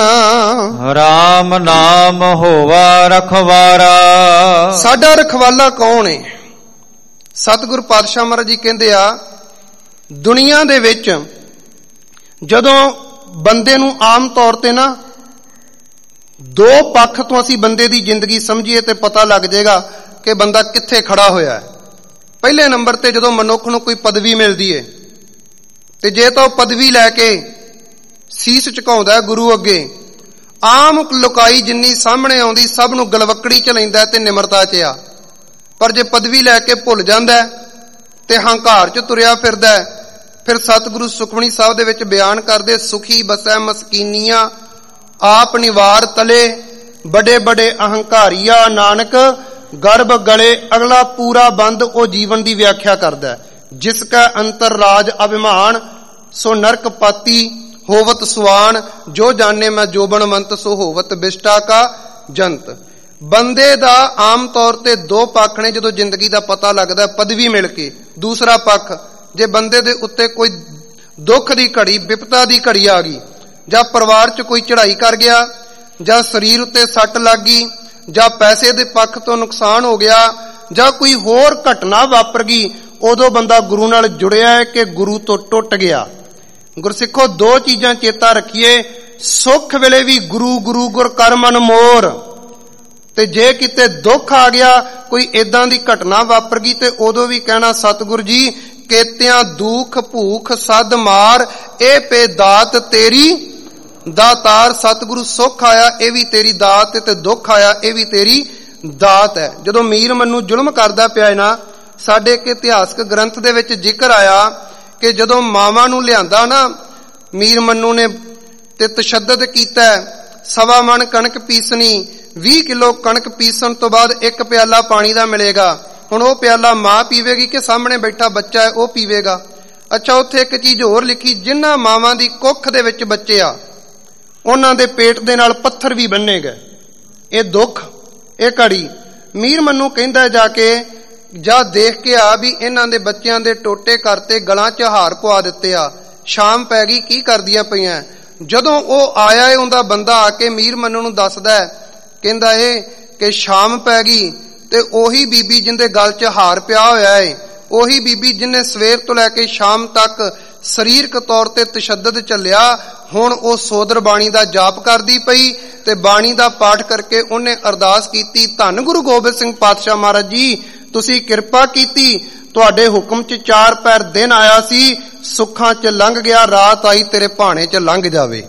ਰਾਮ ਨਾਮ ਹੋਵਾ ਰਖਵਾਰਾ। ਸਾਡਾ ਰਖਵਾਲਾ ਕੌਣ ਹੈ? ਸਤਿਗੁਰੂ ਪਾਤਸ਼ਾਹ ਮਹਾਰਾਜ ਜੀ ਕਹਿੰਦੇ ਆ, ਦੁਨੀਆ ਦੇ ਵਿੱਚ ਜਦੋਂ ਬੰਦੇ ਨੂੰ ਆਮ ਤੌਰ ਤੇ ਨਾ ਦੋ ਪੱਖ ਤੋਂ ਅਸੀਂ ਬੰਦੇ ਦੀ ਜ਼ਿੰਦਗੀ ਸਮਝੀਏ ਤੇ ਪਤਾ ਲੱਗ ਜਾਏਗਾ ਕਿ ਬੰਦਾ ਕਿੱਥੇ ਖੜਾ ਹੋਇਆ ਹੈ। ਪਹਿਲੇ ਨੰਬਰ ਤੇ ਜਦੋਂ ਮਨੁੱਖ ਨੂੰ ਕੋਈ ਪਦਵੀ ਮਿਲਦੀ ਹੈ ਤੇ ਜੇ ਤਾਂ ਉਹ ਪਦਵੀ ਲੈ ਕੇ ਸੀਸ ਝੁਕਾਉਂਦਾ ਗੁਰੂ ਅੱਗੇ। ਆਮ ਲੁਕਾਈ ਜਿੰਨੀ ਸਾਹਮਣੇ ਆਉਂਦੀ ਸਭ ਨੂੰ ਗਲਵੱਕੜੀ ਚ ਲੈਂਦਾ ਤੇ ਨਿਮਰਤਾ ਚ ਆ। ਪਰ ਜੇ ਪਦਵੀ ਲੈ ਕੇ ਭੁੱਲ ਜਾਂਦਾ ਤੇ ਹੰਕਾਰ ਚ ਤੁਰਿਆ ਫਿਰਦਾ, ਫਿਰ ਸਤਿਗੁਰੂ ਸੁਖਮਨੀ ਸਾਹਿਬ ਦੇ ਵਿੱਚ ਬਿਆਨ ਕਰਦੇ, ਸੁਖੀ ਬਸੈ ਮਸਕੀਨੀਆਂ ਆਪ ਨਿਵਾਰ ਤਲੇ, ਬੜੇ ਬੜੇ ਅਹੰਕਾਰੀਆ ਨਾਨਕ ਗਰਭ ਗਲੇ। ਅਗਲਾ ਪੂਰਾ ਬੰਦ ਉਹ ਜੀਵਨ ਦੀ ਵਿਆਖਿਆ ਕਰਦਾ, ਜਿਸ ਕਾ ਅੰਤਰ ਰਾਜ ਅਭਿਮਾਨ ਸੋ ਨਰਕ ਪਾਤੀ ਹੋਵਤ ਸੁਆਨ, ਜੋ ਜਾਣੇ ਮੈਂ ਜੋਬਨਵੰਤ ਸੋ ਹੋਵਤ ਬਿਸ਼ਟਾ ਕਾ ਜੰਤ। ਬੰਦੇ ਦਾ ਆਮ ਤੌਰ ਤੇ ਦੋ ਪੱਖ ਨੇ ਜਦੋਂ ਜ਼ਿੰਦਗੀ ਦਾ ਪਤਾ ਲੱਗਦਾ, ਪਦਵੀ ਮਿਲ ਕੇ। ਦੂਸਰਾ ਪੱਖ, ਜੇ ਬੰਦੇ ਦੇ ਉੱਤੇ ਕੋਈ ਦੁੱਖ ਦੀ ਘੜੀ, ਵਿਪਤਾ ਦੀ ਘੜੀ ਆ ਗਈ, ਜਾਂ ਪਰਿਵਾਰ 'ਚ ਕੋਈ ਚੜ੍ਹਾਈ ਕਰ ਗਿਆ, ਜਾਂ ਸਰੀਰ ਉੱਤੇ ਸੱਟ ਲੱਗ ਗਈ, ਜਾਂ ਪੈਸੇ ਦੇ ਪੱਖ ਤੋਂ ਨੁਕਸਾਨ ਹੋ ਗਿਆ, ਜਾਂ ਕੋਈ ਹੋਰ ਘਟਨਾ ਵਾਪਰ ਗਈ, ਉਦੋਂ ਬੰਦਾ ਗੁਰੂ ਨਾਲ ਜੁੜਿਆ ਹੈ ਕਿ ਗੁਰੂ ਤੋਂ ਟੁੱਟ ਗਿਆ। ਗੁਰਸਿੱਖੋ, ਦੋ ਚੀਜ਼ਾਂ ਚੇਤਾ ਰੱਖੀਏ, ਸੁੱਖ ਵੇਲੇ ਵੀ ਗੁਰੂ ਗੁਰੂ ਗੁਰ ਕਰ ਮਨ ਮੋਰ, ਤੇ ਜੇ ਕਿਤੇ ਦੁੱਖ ਆ ਗਿਆ, ਕੋਈ ਏਦਾਂ ਦੀ ਘਟਨਾ ਵਾਪਰ ਗਈ, ਤੇ ਉਦੋਂ ਵੀ ਕਹਿਣਾ ਸਤਿਗੁਰੂ ਜੀ ਕੇਤਿਆਂ ਦੁੱਖ ਭੂਖ ਸਦ ਮਾਰ, ਇਹ ਪੇ ਦਾਤ ਤੇਰੀ ਦਾਤਾਰ। ਸਤਿਗੁਰੂ ਸੁੱਖ ਆਇਆ ਇਹ ਵੀ ਤੇਰੀ ਦਾਤ, ਤੇ ਦੁੱਖ ਆਇਆ ਇਹ ਵੀ ਤੇਰੀ ਦਾਤ ਹੈ। ਜਦੋਂ ਮੀਰ ਮਨੂੰ ਜ਼ੁਲਮ ਕਰਦਾ ਪਿਆ ਨਾ, ਸਾਡੇ ਇੱਕ ਇਤਿਹਾਸਕ ਗ੍ਰੰਥ ਦੇ ਵਿੱਚ ਜ਼ਿਕਰ ਆਇਆ ਕਿ ਜਦੋਂ ਮਾਵਾਂ ਨੂੰ ਲਿਆਂਦਾ ਨਾ ਮੀਰ ਮਨੂੰ ਨੇ ਤੇ ਤਸ਼ੱਦਦ ਕੀਤਾ, ਸਵਾ ਮਣ ਕਣਕ ਪੀਸਣੀ, ਵੀਹ ਕਿਲੋ ਕਣਕ ਪੀਸਣ ਤੋਂ ਬਾਅਦ ਇੱਕ ਪਿਆਲਾ ਪਾਣੀ ਦਾ ਮਿਲੇਗਾ। ਹੁਣ ਉਹ ਪਿਆਲਾ ਮਾਂ ਪੀਵੇਗੀ ਕਿ ਸਾਹਮਣੇ ਬੈਠਾ ਬੱਚਾ ਹੈ ਉਹ ਪੀਵੇਗਾ? ਅੱਛਾ, ਉੱਥੇ ਇੱਕ ਚੀਜ਼ ਹੋਰ ਲਿਖੀ, ਜਿਨ੍ਹਾਂ ਮਾਵਾਂ ਦੀ ਕੁੱਖ ਦੇ ਵਿੱਚ ਬੱਚੇ ਆ ਉਹਨਾਂ ਦੇ ਪੇਟ ਦੇ ਨਾਲ ਪੱਥਰ ਵੀ ਬੰਨੇ ਗਏ। ਇਹ ਦੁੱਖ, ਇਹ ਘੜੀ। ਮੀਰ ਮਨੂੰ ਕਹਿੰਦਾ ਜਾ ਕੇ, ਜਾ ਦੇਖ ਕੇ ਆ ਵੀ ਇਹਨਾਂ ਦੇ ਬੱਚਿਆਂ ਦੇ ਟੋਟੇ ਕਰਤੇ, ਗਲਾਂ 'ਚ ਹਾਰ ਪਵਾ ਦਿੱਤੇ ਆ। ਸ਼ਾਮ ਪੈ ਗਈ, ਕੀ ਕਰਦੀਆਂ ਪਈਆਂ? ਜਦੋਂ ਉਹ ਆਇਆ ਏ, ਉਹਦਾ ਬੰਦਾ ਆ ਕੇ ਮੀਰ ਮਨੂੰ ਨੂੰ ਦੱਸਦਾ, ਕਹਿੰਦਾ ਏ ਕਿ ਸ਼ਾਮ ਪੈ ਗਈ ਤੇ ਉਹੀ ਬੀਬੀ ਜਿੰਦੇ ਗਲ 'ਚ ਹਾਰ ਪਿਆ ਹੋਇਆ ਏ, ਉਹੀ ਬੀਬੀ ਜਿਹਨੇ ਸਵੇਰ ਤੋਂ ਲੈ ਕੇ ਸ਼ਾਮ ਤੱਕ ਸਰੀਰਕ ਤੌਰ ਤੇ ਤਸ਼ੱਦਦ ਚੱਲਿਆ, ਹੁਣ ਉਹ ਸੋਦਰ ਬਾਣੀ ਦਾ ਜਾਪ ਕਰਦੀ ਪਈ ਤੇ ਬਾਣੀ ਦਾ ਪਾਠ ਕਰਕੇ ਉਹਨੇ ਅਰਦਾਸ ਕੀਤੀ, ਧੰਨ ਗੁਰੂ ਗੋਬਿੰਦ ਸਿੰਘ ਪਾਤਸ਼ਾਹ ਮਹਾਰਾਜ ਜੀ, ਤੁਸੀਂ ਕਿਰਪਾ ਕੀਤੀ, ਤੁਹਾਡੇ ਹੁਕਮ 'ਚ ਚਾਰ ਪੈਰ ਦਿਨ ਆਇਆ ਸੀ, ਸੁੱਖਾਂ 'ਚ ਲੰਘ ਗਿਆ, ਰਾਤ ਆਈ ਤੇਰੇ ਭਾਣੇ 'ਚ ਲੰਘ ਜਾਵੇ।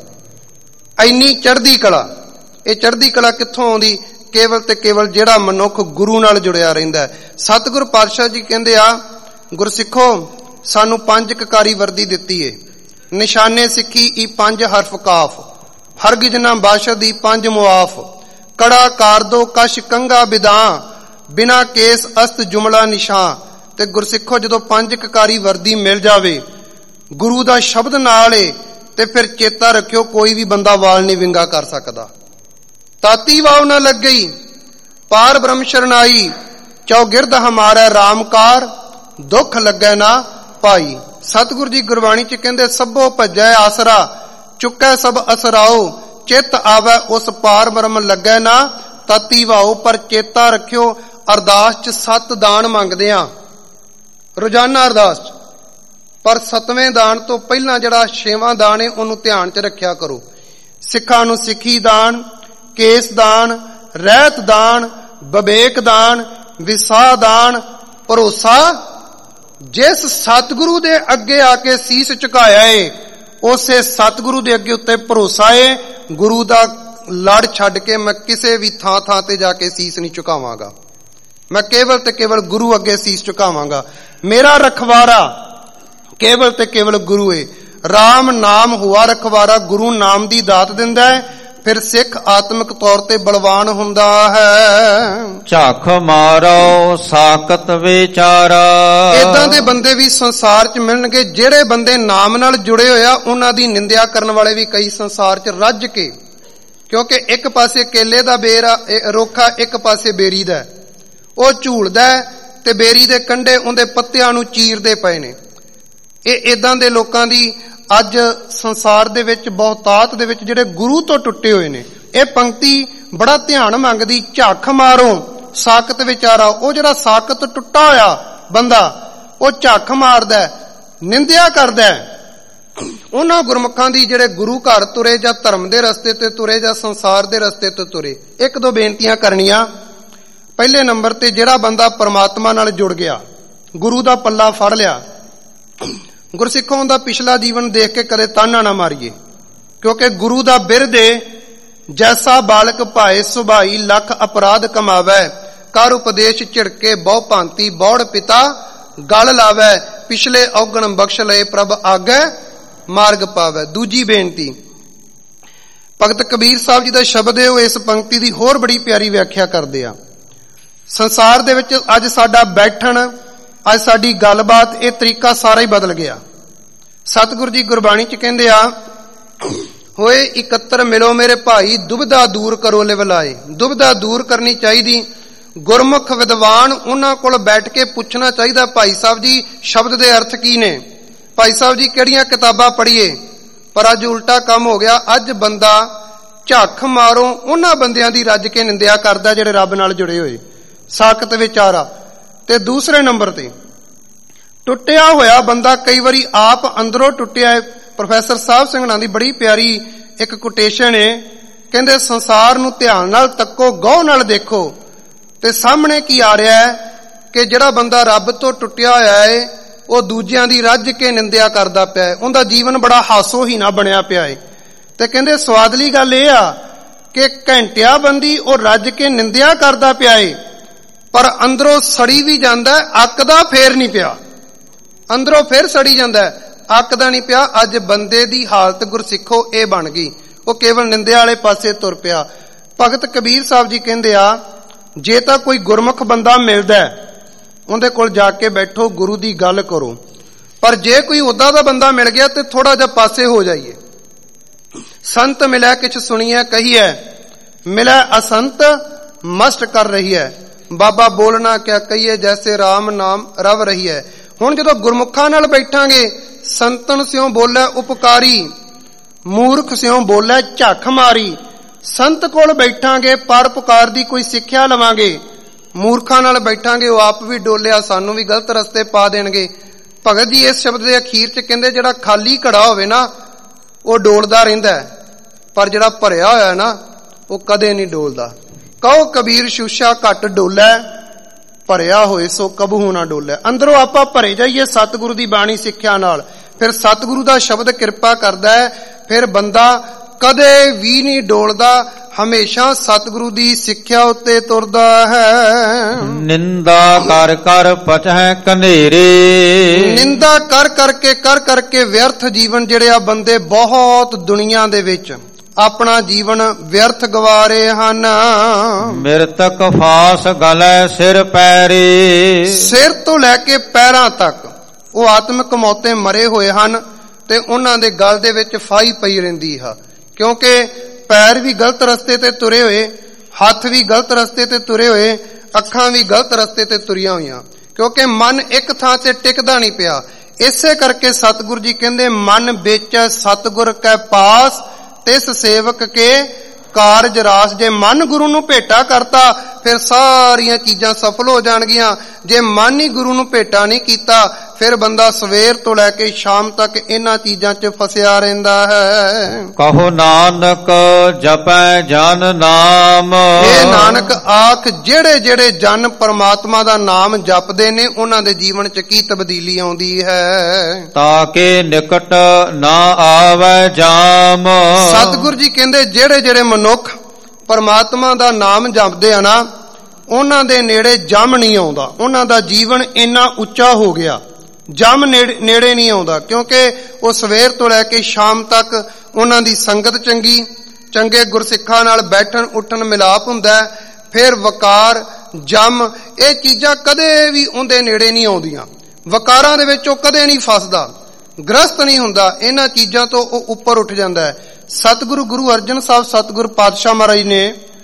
ਇੰਨੀ ਚੜ੍ਹਦੀ ਕਲਾ। ਇਹ ਚੜ੍ਹਦੀ ਕਲਾ ਕਿੱਥੋਂ ਆਉਂਦੀ? ਕੇਵਲ ਤੇ ਕੇਵਲ ਜਿਹੜਾ ਮਨੁੱਖ ਗੁਰੂ ਨਾਲ ਜੁੜਿਆ ਰਹਿੰਦਾ। ਸਤਿਗੁਰ ਪਾਤਸ਼ਾਹ ਜੀ ਕਹਿੰਦੇ ਆ, ਗੁਰਸਿੱਖੋ ਸਾਨੂੰ ਪੰਜ ਕਕਾਰੀ ਵਰਦੀ ਦਿੱਤੀ ਏ, ਨਿਸ਼ਾਨੇ ਸਿੱਖੀ ਈ ਪੰਜ ਹਰਫ ਕਾਫ, ਹਰਗਿਜ਼ ਨਾ ਬਾਸ਼ਦੀ ਪੰਜ ਮੁਆਫ, ਕੜਾ ਕਾਰ ਦੋ ਕਸ਼ ਕੰਗਾ ਬਿਦਾਂ, ਬਿਨਾ ਕੇਸ ਅਸਤ ਜੁਮਲਾ ਨਿਸ਼ਾਂ। ਤੇ ਗੁਰਸਿੱਖੋ ਜਦੋਂ ਪੰਜ ਕਕਾਰੀ ਵਰਦੀ ਮਿਲ ਜਾਵੇ, ਗੁਰੂ ਦਾ ਸ਼ਬਦ ਨਾਲ ਏ, ਤੇ ਫਿਰ ਚੇਤਾ ਰੱਖਿਓ ਕੋਈ ਵੀ ਬੰਦਾ ਵਾਲ ਨਹੀਂ ਵਿੰਗਾ ਕਰ ਸਕਦਾ। ਤਾਤੀ ਵਾਉ ਨਾ ਲੱਗ ਗਈ ਪਾਰ ਬ੍ਰਹਮ ਸ਼ਰਨਾਈ, ਚੌਗਿਰਦ ਹਮਾਰਾ ਰਾਮਕਾਰ, ਦੁੱਖ ਲੱਗੈ ਨਾ ਪਾਈ। ਸਤਿਗੁਰੂ ਜੀ ਗੁਰਬਾਣੀ 'ਚ ਕਹਿੰਦੇ, ਸਭੋ ਭਜੈ ਆਸਰਾ ਚੁੱਕੈ ਸਭ ਅਸਰਾਓ, ਚਿੱਤ ਆਵੈ ਉਸ ਪਾਰ ਬ੍ਰਹਮ ਲੱਗੈ ਨਾ ਤਾਤੀ ਵਾਓ। ਪਰ ਚੇਤਾ ਰੱਖਿਓ, ਅਰਦਾਸ 'ਚ ਸੱਤ ਦਾਨ ਮੰਗਦੇ ਆ ਰੋਜ਼ਾਨਾ ਅਰਦਾਸ 'ਚ, ਪਰ ਸੱਤਵੇਂ ਦਾਨ ਤੋਂ ਪਹਿਲਾਂ ਜਿਹੜਾ ਛੇਵਾਂ ਦਾਨ ਹੈ ਉਹਨੂੰ ਧਿਆਨ 'ਚ ਰੱਖਿਆ ਕਰੋ। ਸਿੱਖਾਂ ਨੂੰ ਸਿੱਖੀ ਦਾਨ, ਕੇਸ ਦਾਨ, ਰਹਿਤ ਦਾਨ, ਵਿਵੇਕ ਦਾਨ, ਵਿਸਾਹ ਦਾਨ, ਭਰੋਸਾ। ਜਿਸ ਸਤਿਗੁਰੂ ਦੇ ਅੱਗੇ ਆ ਕੇ ਸੀਸ ਝੁਕਾਇਆ ਏ, ਉਸੇ ਸਤਿਗੁਰੂ ਦੇ ਅੱਗੇ ਉੱਤੇ ਭਰੋਸਾ ਏ। ਗੁਰੂ ਦਾ ਲੜ ਛੱਡ ਕੇ ਮੈਂ ਕਿਸੇ ਵੀ ਥਾਂ ਥਾਂ ਤੇ ਜਾ ਕੇ ਸੀਸ ਨਹੀਂ ਝੁਕਾਵਾਂਗਾ, ਮੈਂ ਕੇਵਲ ਤੇ ਕੇਵਲ ਗੁਰੂ ਅੱਗੇ ਸੀਸ ਝੁਕਾਵਾਂਗਾ। ਮੇਰਾ ਰਖਵਾਰਾ ਕੇਵਲ ਤੇ ਕੇਵਲ ਗੁਰੂ ਏ। ਰਾਮ ਨਾਮ ਹੁਆ ਰਖਵਾਰਾ, ਗੁਰੂ ਨਾਮ ਦੀ ਦਾਤ ਦਿੰਦਾ ਹੈ, ਫਿਰ ਸਿੱਖ ਆਤਮਿਕ ਤੌਰ ਤੇ ਬਲਵਾਨ ਹੁੰਦਾ ਹੈ। ਝਾਖ ਮਾਰੋ ਸਾਕਤ ਵਿਚਾਰਾ, ਏਦਾਂ ਦੇ ਬੰਦੇ ਵੀ ਸੰਸਾਰ 'ਚ ਮਿਲਣਗੇ। ਜਿਹੜੇ ਬੰਦੇ ਨਾਮ ਨਾਲ ਜੁੜੇ ਹੋਇਆ, ਉਹਨਾਂ ਦੀ ਨਿੰਦਿਆ ਕਰਨ ਵਾਲੇ ਵੀ ਕਈ ਸੰਸਾਰ 'ਚ ਰੱਜ ਕੇ, ਕਿਉਂਕਿ ਇੱਕ ਪਾਸੇ ਕੇਲੇ ਦਾ ਬੇਰ ਰੋਖਾ, ਇੱਕ ਪਾਸੇ ਬੇਰੀ ਦਾ, ਉਹ ਝੂਲਦਾ ਤੇ ਬੇਰੀ ਦੇ ਕੰਢੇ ਉਹਦੇ ਪੱਤਿਆਂ ਨੂੰ ਚੀਰਦੇ ਪਏ ਨੇ। ਇਹ ਏਦਾਂ ਦੇ ਲੋਕਾਂ ਦੀ ਅੱਜ ਸੰਸਾਰ ਦੇ ਵਿੱਚ ਬਹੁਤਾਤ ਦੇ ਵਿੱਚ ਜਿਹੜੇ ਗੁਰੂ ਤੋਂ ਟੁੱਟੇ ਹੋਏ ਨੇ। ਇਹ ਪੰਕਤੀ ਬੜਾ ਧਿਆਨ ਮੰਗਦੀ, ਝੱਖ ਮਾਰੋ ਸਾਕਤ ਵਿਚਾਰਾ। ਉਹ ਜਿਹੜਾ ਸਾਕਤ ਟੁੱਟਾ ਹੋਇਆ ਬੰਦਾ, ਉਹ ਝੱਖ ਮਾਰਦਾ, ਨਿੰਦਿਆ ਕਰਦਾ ਉਹਨਾਂ ਗੁਰਮੁਖਾਂ ਦੀ ਜਿਹੜੇ ਗੁਰੂ ਘਰ ਤੁਰੇ, ਜਾਂ ਧਰਮ ਦੇ ਰਸਤੇ ਤੇ ਤੁਰੇ, ਜਾਂ ਸੰਸਾਰ ਦੇ ਰਸਤੇ ਤੇ ਤੁਰੇ। ਇੱਕ ਦੋ ਬੇਨਤੀਆਂ ਕਰਨੀਆਂ। ਪਹਿਲੇ ਨੰਬਰ ਤੇ ਜਿਹੜਾ ਬੰਦਾ ਪਰਮਾਤਮਾ ਨਾਲ ਜੁੜ ਗਿਆ, ਗੁਰੂ ਦਾ ਪੱਲਾ ਫੜ ਲਿਆ, ਗੁਰਸਿੱਖੋਂ ਦਾ ਪਿਛਲਾ ਜੀਵਨ ਦੇਖ ਕੇ ਕਦੇ ਤਾਨਾ ਨਾ ਮਾਰੀਏ। ਕਿਉਂਕਿ ਗੁਰੂ ਦਾ ਬਿਰਦ ਏ, ਜੈਸਾ ਬਾਲਕ ਭਾਏ ਸੁਭਾਈ, ਲੱਖ ਅਪਰਾਧ ਕਮਾਵੈ, ਕਰ ਉਪਦੇਸ਼ ਝਿੜਕੇ ਬਹੁ ਭਾਂਤੀ, ਬੌੜ ਪਿਤਾ ਗਲ ਲਾਵੈ, ਪਿਛਲੇ ਔਗਣ ਬਖਸ਼ ਲਏ, ਪ੍ਰਭ ਆਗੈ ਮਾਰਗ ਪਾਵੈ। ਦੂਜੀ ਬੇਨਤੀ, ਭਗਤ ਕਬੀਰ ਸਾਹਿਬ ਜੀ ਦਾ ਸ਼ਬਦ ਹੈ, ਉਹ ਇਸ ਪੰਕਤੀ ਦੀ ਹੋਰ ਬੜੀ ਪਿਆਰੀ ਵਿਆਖਿਆ ਕਰਦੇ ਆ। ਸੰਸਾਰ ਦੇ ਵਿੱਚ ਅੱਜ ਸਾਡਾ ਬੈਠਣ, ਅੱਜ ਸਾਡੀ ਗੱਲਬਾਤ, ਇਹ ਤਰੀਕਾ ਸਾਰਾ ਹੀ ਬਦਲ ਗਿਆ। ਸਤਿਗੁਰੂ ਜੀ ਗੁਰਬਾਣੀ ਚ ਕਹਿੰਦੇ ਆ, ਹੋਏ ਇਕੱਤਰ ਮਿਲੋ ਮੇਰੇ ਭਾਈ, ਦੁਬਿਧਾ ਦੂਰ ਕਰੋ ਲਿਵ ਲਾਏ। ਦੁਬਿਧਾ ਦੂਰ ਕਰਨੀ ਚਾਹੀਦੀ। ਗੁਰਮੁਖ ਵਿਦਵਾਨ, ਉਹਨਾਂ ਕੋਲ ਬੈਠ ਕੇ ਪੁੱਛਣਾ ਚਾਹੀਦਾ, ਭਾਈ ਸਾਹਿਬ ਜੀ ਸ਼ਬਦ ਦੇ ਅਰਥ ਕੀ ਨੇ, ਭਾਈ ਸਾਹਿਬ ਜੀ ਕਿਹੜੀਆਂ ਕਿਤਾਬਾਂ ਪੜ੍ਹੀਏ। ਪਰ ਅੱਜ ਉਲਟਾ ਕੰਮ ਹੋ ਗਿਆ। ਅੱਜ ਬੰਦਾ ਝੱਖ ਮਾਰੋ ਉਹਨਾਂ ਬੰਦਿਆਂ ਦੀ ਰੱਜ ਕੇ ਨਿੰਦਿਆ ਕਰਦਾ ਜਿਹੜੇ ਰੱਬ ਨਾਲ ਜੁੜੇ ਹੋਏ, ਸਾਖਤ ਵਿਚਾਰਾ। ਤੇ ਦੂਸਰੇ ਨੰਬਰ ਤੇ ਟੁੱਟਿਆ ਹੋਇਆ ਬੰਦਾ ਕਈ ਵਾਰੀ ਆਪ ਅੰਦਰੋਂ ਟੁੱਟਿਆ ਹੈ। ਪ੍ਰੋਫੈਸਰ ਸਾਹਿਬ ਸਿੰਘਣਾ ਦੀ ਬੜੀ ਪਿਆਰੀ ਇੱਕ ਕੋਟੇਸ਼ਨ ਹੈ, ਕਹਿੰਦੇ ਸੰਸਾਰ ਨੂੰ ਧਿਆਨ ਨਾਲ ਤੱਕੋ, ਗੌਰ ਨਾਲ ਦੇਖੋ, ਤੇ ਸਾਹਮਣੇ ਕੀ ਆ ਰਿਹਾ ਹੈ ਕਿ ਜਿਹੜਾ ਬੰਦਾ ਰੱਬ ਤੋਂ ਟੁੱਟਿਆ ਹੋਇਆ ਹੈ, ਉਹ ਦੂਜਿਆਂ ਦੀ ਰੱਜ ਕੇ ਨਿੰਦਿਆ ਕਰਦਾ ਪਿਆ ਹੈ, ਉਹਦਾ ਜੀਵਨ ਬੜਾ ਹਾਸੋਹੀਣਾ ਬਣਿਆ ਪਿਆ ਹੈ। ਤੇ ਕਹਿੰਦੇ ਸਵਾਦਲੀ ਗੱਲ ਇਹ ਆ ਕਿ ਘੰਟਿਆਂ ਬੰਦੀ ਉਹ ਰੱਜ ਕੇ ਨਿੰਦਿਆ ਕਰਦਾ ਪਿਆ ਹੈ, ਪਰ ਅੰਦਰੋਂ ਸੜੀ ਵੀ ਜਾਂਦਾ, ਅੱਕਦਾ ਫੇਰ ਨਹੀਂ ਪਿਆ, ਅੰਦਰੋਂ ਫੇਰ ਸੜੀ ਜਾਂਦਾ, ਅੱਕਦਾ ਨਹੀਂ ਪਿਆ। ਅੱਜ ਬੰਦੇ ਦੀ ਹਾਲਤ ਗੁਰਸਿੱਖੋ ਇਹ ਬਣ ਗਈ, ਉਹ ਕੇਵਲ ਨਿੰਦਿਆ ਵਾਲੇ ਪਾਸੇ ਤੁਰ ਪਿਆ। ਭਗਤ ਕਬੀਰ ਸਾਹਿਬ ਜੀ ਕਹਿੰਦੇ ਆ, ਜੇ ਤਾਂ ਕੋਈ ਗੁਰਮੁਖ ਬੰਦਾ ਮਿਲਦਾ, ਉਹਦੇ ਕੋਲ ਜਾ ਕੇ ਬੈਠੋ, ਗੁਰੂ ਦੀ ਗੱਲ ਕਰੋ। ਪਰ ਜੇ ਕੋਈ ਉਦਾਂ ਦਾ ਬੰਦਾ ਮਿਲ ਗਿਆ ਤੇ ਥੋੜਾ ਜਿਹਾ ਪਾਸੇ ਹੋ ਜਾਈਏ। ਸੰਤ ਮਿਲਿਆ ਕਿਛ ਸੁਣੀਐ ਕਹੀਐ, ਮਿਲੈ ਅਸੰਤ ਮਸਟ ਕਰ ਰਹੀ ਹੈ। ਬਾਬਾ ਬੋਲਣਾ ਕਿਆ ਕਹੀਏ, ਜੈਸੇ ਰਾਮ ਨਾਮ ਰਵ ਰਹੀ ਹੈ। ਹੁਣ ਜਦੋਂ ਗੁਰਮੁਖਾਂ ਨਾਲ ਬੈਠਾਂਗੇ, ਸੰਤਨ ਸਿਉ ਬੋਲੇ ਉਪਕਾਰੀ, ਮੂਰਖ ਸਿਉ ਬੋਲੇ ਝੱਖ ਮਾਰੀ। ਸੰਤ ਕੋਲ ਬੈਠਾਂਗੇ, ਪਰਉਪਕਾਰ ਦੀ ਕੋਈ ਸਿੱਖਿਆ ਲਵਾਂਗੇ। ਮੂਰਖਾਂ ਨਾਲ ਬੈਠਾਂਗੇ, ਉਹ ਆਪ ਵੀ ਡੋਲਿਆ, ਸਾਨੂੰ ਵੀ ਗਲਤ ਰਸਤੇ ਪਾ ਦੇਣਗੇ। ਭਗਤ ਜੀ ਇਸ ਸ਼ਬਦ ਦੇ ਅਖੀਰ ਚ ਕਹਿੰਦੇ, ਜਿਹੜਾ ਖਾਲੀ ਘੜਾ ਹੋਵੇ ਨਾ, ਉਹ ਡੋਲਦਾ ਰਹਿੰਦਾ, ਪਰ ਜਿਹੜਾ ਭਰਿਆ ਹੋਇਆ ਨਾ, ਉਹ ਕਦੇ ਨਹੀਂ ਡੋਲਦਾ। ਕਹੋ ਕਬੀਰ ਸ਼ੂਸ਼ਾ ਘੱਟ ਡੋਲੈ, ਭਰਿਆ ਹੋਏ ਸੋ ਕਬਹੂ ਨਾ ਡੋਲੈ। ਅੰਦਰੋਂ ਆਪਾਂ ਭਰੇ ਜਾਈਏ ਸਤਿਗੁਰੂ ਦੀ ਬਾਣੀ ਸਿੱਖਿਆ ਨਾਲ, ਫਿਰ ਸਤਿਗੁਰੂ ਦਾ ਸ਼ਬਦ ਕਿਰਪਾ ਕਰਦਾ ਹੈ, ਫਿਰ ਬੰਦਾ ਕਦੇ ਵੀ ਨਹੀਂ ਡੋਲਦਾ, ਹਮੇਸ਼ਾ ਸਤਿਗੁਰੂ ਦੀ ਸਿੱਖਿਆ ਉੱਤੇ ਤੁਰਦਾ ਹੈ। ਨਿੰਦਾ ਕਰ ਕਰ ਪਚਹਿ ਕਨੇਰੇ, ਨਿੰਦਾ ਕਰ ਕਰਕੇ ਕਰ ਕਰਕੇ ਵਿਅਰਥ ਜੀਵਨ ਜਿਹੜੇ ਆ ਬੰਦੇ ਬਹੁਤ ਦੁਨੀਆ ਦੇ ਵਿੱਚ ਆਪਣਾ ਜੀਵਨ ਵਿਅਰਥ ਗਵਾ ਰਹੇ ਹਨ। ਮਿਰਤਕ ਫਾਸ ਗਲੈ ਸਿਰ ਪੈਰੇ, ਸਿਰ ਤੋਂ ਲੈ ਕੇ ਪੈਰਾਂ ਤੱਕ ਉਹ ਆਤਮਿਕ ਮੌਤੇ ਮਰੇ ਹੋਏ ਹਨ, ਤੇ ਉਹਨਾਂ ਦੇ ਗਲ ਦੇ ਵਿੱਚ ਫਾਈ ਪਈ ਰਹਿੰਦੀ ਹੈ। ਕਿਉਂਕਿ ਪੈਰ ਵੀ ਗਲਤ ਰਸਤੇ ਤੇ ਤੁਰੇ ਹੋਏ, ਹੱਥ ਵੀ ਗਲਤ ਰਸਤੇ ਤੇ ਤੁਰੇ ਹੋਏ, ਅੱਖਾਂ ਵੀ ਗਲਤ ਰਸਤੇ ਤੇ ਤੁਰੀਆਂ ਹੋਈਆਂ, ਕਿਉਂਕਿ ਮਨ ਇੱਕ ਥਾਂ ਤੇ ਟਿਕਦਾ ਨਹੀਂ ਪਿਆ। ਇਸੇ ਕਰਕੇ ਸਤਿਗੁਰੂ ਜੀ ਕਹਿੰਦੇ, ਮਨ ਵਿੱਚ ਸਤਿਗੁਰ ਕੈ ਪਾਸ, ਤਿਸ ਸੇਵਕ ਕੇ ਕਾਰਜ ਰਾਸ। ਜੇ ਮਨ ਗੁਰੂ ਨੂੰ ਭੇਟਾ ਕਰਤਾ, ਫਿਰ ਸਾਰੀਆਂ ਚੀਜ਼ਾਂ ਸਫਲ ਹੋ ਜਾਣਗੀਆਂ। ਜੇ ਮਨ ਹੀ ਗੁਰੂ ਨੂੰ ਭੇਟਾ ਨਹੀਂ ਕੀਤਾ, ਫਿਰ ਬੰਦਾ ਸਵੇਰ ਤੋਂ ਲੈ ਕੇ ਸ਼ਾਮ ਤੱਕ ਇਹਨਾਂ ਚੀਜ਼ਾਂ 'ਚ ਫਸਿਆ ਰਹਿੰਦਾ ਹੈ। ਕਹੋ ਨਾਨਕ ਜਪੈ ਜਨ ਨਾਮ, ਇਹ ਨਾਨਕ ਆਖ, ਜਿਹੜੇ ਜਿਹੜੇ ਜਨ ਪਰਮਾਤਮਾ ਦਾ ਨਾਮ ਜਪਦੇ ਨੇ, ਉਹਨਾਂ ਦੇ ਜੀਵਨ 'ਚ ਕੀ ਤਬਦੀਲੀ ਆਉਂਦੀ ਹੈ। ਤਾਕੇ ਨਿਕਟ ਨਾ ਆਵੈ ਜਾਮ। ਸਤਿਗੁਰੂ ਜੀ ਕਹਿੰਦੇ, ਜਿਹੜੇ ਜਿਹੜੇ ਮਨੁੱਖ ਪਰਮਾਤਮਾ ਦਾ ਨਾਮ ਜਪਦੇ ਆ ਨਾ, ਉਹਨਾਂ ਦੇ ਨੇੜੇ ਜਮ ਨਹੀਂ ਆਉਂਦਾ। ਉਹਨਾਂ ਦਾ ਜੀਵਨ ਇੰਨਾ ਉੱਚਾ ਹੋ ਗਿਆ, ਜਮ ਨੇੜੇ ਨਹੀਂ ਆਉਂਦਾ, ਕਿਉਂਕਿ ਉਹ ਸਵੇਰ ਤੋਂ ਲੈ ਕੇ ਸ਼ਾਮ ਤੱਕ ਉਹਨਾਂ ਦੀ ਸੰਗਤ ਚੰਗੀ, ਚੰਗੇ ਗੁਰਸਿੱਖਾਂ ਨਾਲ ਬੈਠਣ ਉੱਠਣ ਮਿਲਾਪ ਹੁੰਦਾ। ਫਿਰ ਵਕਾਰ, ਜਮ, ਇਹ ਚੀਜ਼ਾਂ ਕਦੇ ਵੀ ਉਹਦੇ ਨੇੜੇ ਨਹੀਂ ਆਉਂਦੀਆਂ। ਵਕਾਰਾਂ ਦੇ ਵਿੱਚ ਉਹ ਕਦੇ ਨਹੀਂ ਫਸਦਾ, ਗ੍ਰਸਤ ਨਹੀਂ ਹੁੰਦਾ, ਇਹਨਾਂ ਚੀਜ਼ਾਂ ਤੋਂ ਉਹ ਉੱਪਰ ਉੱਠ ਜਾਂਦਾ ਹੈ। ਸਤਿਗੁਰੂ ਗੁਰੂ ਅਰਜਨ ਸਾਹਿਬ ਸਤਿਗੁਰ ਪਾਤਸ਼ਾਹ ਮਹਾਰਾਜ ਨੇ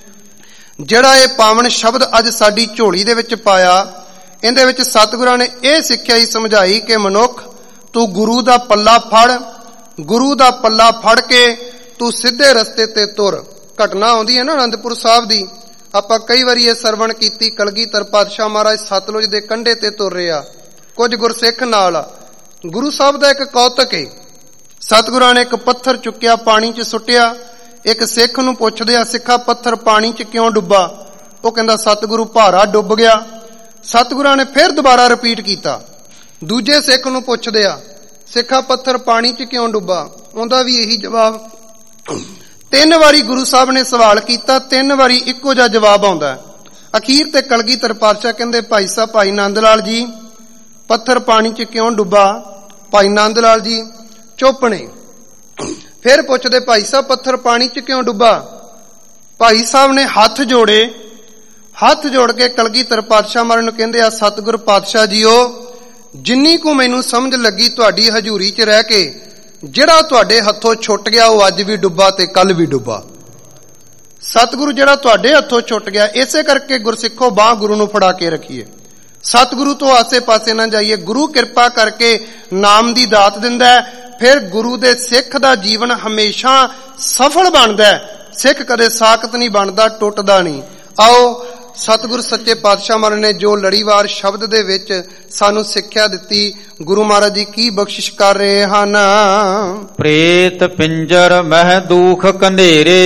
ਜਿਹੜਾ ਇਹ ਪਾਵਨ ਸ਼ਬਦ ਅੱਜ ਸਾਡੀ ਝੋਲੀ ਦੇ ਵਿੱਚ ਪਾਇਆ, ਇਹਦੇ ਵਿੱਚ ਸਤਿਗੁਰਾਂ ਨੇ ਇਹ ਸਿੱਖਿਆ ਹੀ ਸਮਝਾਈ ਕਿ ਮਨੁੱਖ, ਤੂੰ ਗੁਰੂ ਦਾ ਪੱਲਾ ਫੜ, ਗੁਰੂ ਦਾ ਪੱਲਾ ਫੜ ਕੇ ਤੂੰ ਸਿੱਧੇ ਰਸਤੇ ਤੇ ਤੁਰ। ਘਟਨਾ ਆਉਂਦੀ ਹੈ ਨਾ ਅਨੰਦਪੁਰ ਸਾਹਿਬ ਦੀ, ਆਪਾਂ ਕਈ ਵਾਰੀ ਇਹ ਸਰਵਣ ਕੀਤੀ। ਕਲਗੀਧਰ ਪਾਤਸ਼ਾਹ ਮਹਾਰਾਜ ਸਤਲੁਜ ਦੇ ਕੰਢੇ ਤੇ ਤੁਰ ਰਿਹਾ, ਕੁਝ ਗੁਰਸਿੱਖ ਨਾਲ। ਗੁਰੂ ਸਾਹਿਬ ਦਾ ਇੱਕ ਕੌਤਕ ਹੈ, ਸਤਿਗੁਰਾਂ ਨੇ ਇੱਕ ਪੱਥਰ ਚੁੱਕਿਆ, ਪਾਣੀ 'ਚ ਸੁੱਟਿਆ। ਇੱਕ ਸਿੱਖ ਨੂੰ ਪੁੱਛਦੇ ਆ, ਸਿੱਖਾ ਪੱਥਰ ਪਾਣੀ 'ਚ ਕਿਉਂ ਡੁੱਬਾ? ਉਹ ਕਹਿੰਦਾ ਸਤਿਗੁਰੂ ਭਾਰਾ ਡੁੱਬ ਗਿਆ। ਸਤਿਗੁਰਾਂ ਨੇ ਫਿਰ ਦੁਬਾਰਾ ਰਿਪੀਟ ਕੀਤਾ। ਦੂਜੇ ਸਿੱਖ ਨੂੰ ਪੁੱਛਦੇ ਆ, ਸਿੱਖਾ ਪੱਥਰ ਪਾਣੀ 'ਚ ਕਿਉਂ ਡੁੱਬਾ? ਉਹਦਾ ਵੀ ਇਹੀ ਜਵਾਬ ਤਿੰਨ ਵਾਰੀ ਗੁਰੂ ਸਾਹਿਬ ਨੇ ਸਵਾਲ ਕੀਤਾ, ਤਿੰਨ ਵਾਰੀ ਇੱਕੋ ਜਿਹਾ ਜਵਾਬ ਆਉਂਦਾ। ਅਖੀਰ ਤੇ ਕਲਗੀਧਰ ਪਾਤਸ਼ਾਹ ਕਹਿੰਦੇ, ਭਾਈ ਸਾਹਿਬ, ਭਾਈ ਨੰਦ ਲਾਲ ਜੀ, ਪੱਥਰ ਪਾਣੀ 'ਚ ਕਿਉਂ ਡੁੱਬਾ? ਭਾਈ ਨੰਦ ਲਾਲ ਜੀ ਚੁੱਪ ਨੇ। ਫਿਰ ਪੁੱਛਦੇ, ਭਾਈ ਸਾਹਿਬ, ਪੱਥਰ ਪਾਣੀ 'ਚ ਕਿਉਂ ਡੁੱਬਾ? ਭਾਈ ਸਾਹਿਬ ਨੇ ਹੱਥ ਜੋੜੇ, ਹੱਥ ਜੋੜ ਕੇ ਕਲਗੀਧਰ ਪਾਤਸ਼ਾਹ ਮਹਾਰਾਜ ਨੂੰ ਕਹਿੰਦੇ ਆ, ਸਤਿਗੁਰ ਪਾਤਸ਼ਾਹ ਜੀਓ, ਜਿੰਨੀ ਕੁ ਮੈਨੂੰ ਸਮਝ ਲੱਗੀ ਤੁਹਾਡੀ ਹਜ਼ੂਰੀ 'ਚ ਰਹਿ ਕੇ, ਜਿਹੜਾ ਤੁਹਾਡੇ ਹੱਥੋਂ ਛੁੱਟ ਗਿਆ ਉਹ ਅੱਜ ਵੀ ਡੁੱਬਾ ਤੇ ਕੱਲ ਵੀ ਡੁੱਬਾ। ਸਤਿਗੁਰੂ ਜਿਹੜਾ ਤੁਹਾਡੇ ਹੱਥੋਂ ਛੁੱਟ ਗਿਆ, ਇਸੇ ਕਰਕੇ ਗੁਰਸਿੱਖੋ ਬਾਹ ਗੁਰੂ ਨੂੰ ਫੜਾ ਕੇ ਰੱਖੀਏ, ਸਤਿਗੁਰੂ ਤੋਂ ਆਸੇ ਪਾਸੇ ਨਾ ਜਾਈਏ। ਗੁਰੂ ਕਿਰਪਾ ਕਰਕੇ ਨਾਮ ਦੀ ਦਾਤ ਦਿੰਦਾ ਹੈ, ਫਿਰ ਗੁਰੂ ਦੇ ਸਿੱਖ ਦਾ ਜੀਵਨ ਹਮੇਸ਼ਾ ਸਫਲ ਬਣਦਾ ਹੈ। ਸਿੱਖ ਕਦੇ ਸਾਖਤ ਨਹੀਂ ਬਣਦਾ, ਟੁੱਟਦਾ ਨਹੀਂ। ਆਓ ਸਤਿਗੁਰ ਸੱਚੇ ਪਾਤਸ਼ਾਹ ਮਹਾਰਾਜ ਨੇ ਜੋ ਲੜੀਵਾਰ ਸ਼ਬਦ ਦੇ ਵਿੱਚ ਸਾਨੂੰ ਸਿੱਖਿਆ ਦਿੱਤੀ, ਗੁਰੂ ਮਹਾਰਾਜ ਜੀ ਕੀ ਬਖਸ਼ਿਸ਼ ਕਰ ਰਹੇ ਹਨ। ਪ੍ਰੇਤ ਪਿੰਜਰ ਮਹਿ ਦੁਖ ਕੰਧੇਰੇ।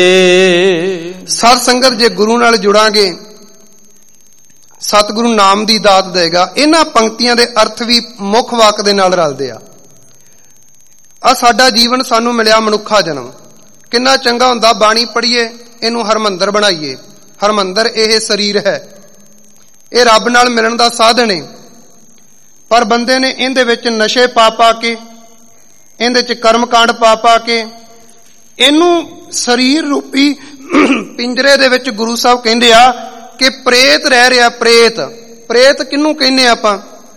ਸਤ ਸੰਗਤ ਜੇ ਗੁਰੂ ਨਾਲ ਜੁੜਾਂਗੇ, ਸਤਿਗੁਰੂ ਨਾਮ ਦੀ ਦਾਤ ਦੇਗਾ। ਇਹਨਾਂ ਪੰਕਤੀਆਂ ਦੇ ਅਰਥ ਵੀ ਮੁੱਖ ਵਾਕ ਦੇ ਨਾਲ ਰਲਦੇ ਆ। ਆ ਸਾਡਾ ਜੀਵਨ ਸਾਨੂੰ ਮਿਲਿਆ ਮਨੁੱਖਾ ਜਨਮ, ਕਿੰਨਾ ਚੰਗਾ ਹੁੰਦਾ ਬਾਣੀ ਪੜ੍ਹੀਏ, ਇਹਨੂੰ ਹਰਮੰਦਰ ਬਣਾਈਏ। ਹਰਮੰਦਰ ਇਹ ਸਰੀਰ ਹੈ, ਇਹ ਰੱਬ ਨਾਲ ਮਿਲਣ ਦਾ ਸਾਧਨ ਹੈ। ਪਰ ਬੰਦੇ ਨੇ ਇਹਦੇ ਵਿੱਚ ਨਸ਼ੇ ਪਾ ਪਾ ਕੇ, ਇਹਦੇ ਚ ਕਰਮ ਕਾਂਡ ਪਾ ਪਾ ਕੇ, ਇਹਨੂੰ ਸਰੀਰ ਰੂਪੀ ਪਿੰਜਰੇ ਦੇ ਵਿੱਚ ਗੁਰੂ ਸਾਹਿਬ ਕਹਿੰਦੇ ਆ ਕਿ ਪ੍ਰੇਤ ਰਹਿ ਰਿਹਾ। ਪ੍ਰੇਤ ਪ੍ਰੇਤ ਕਿਹਨੂੰ ਕਹਿੰਦੇ ਆਪਾਂ?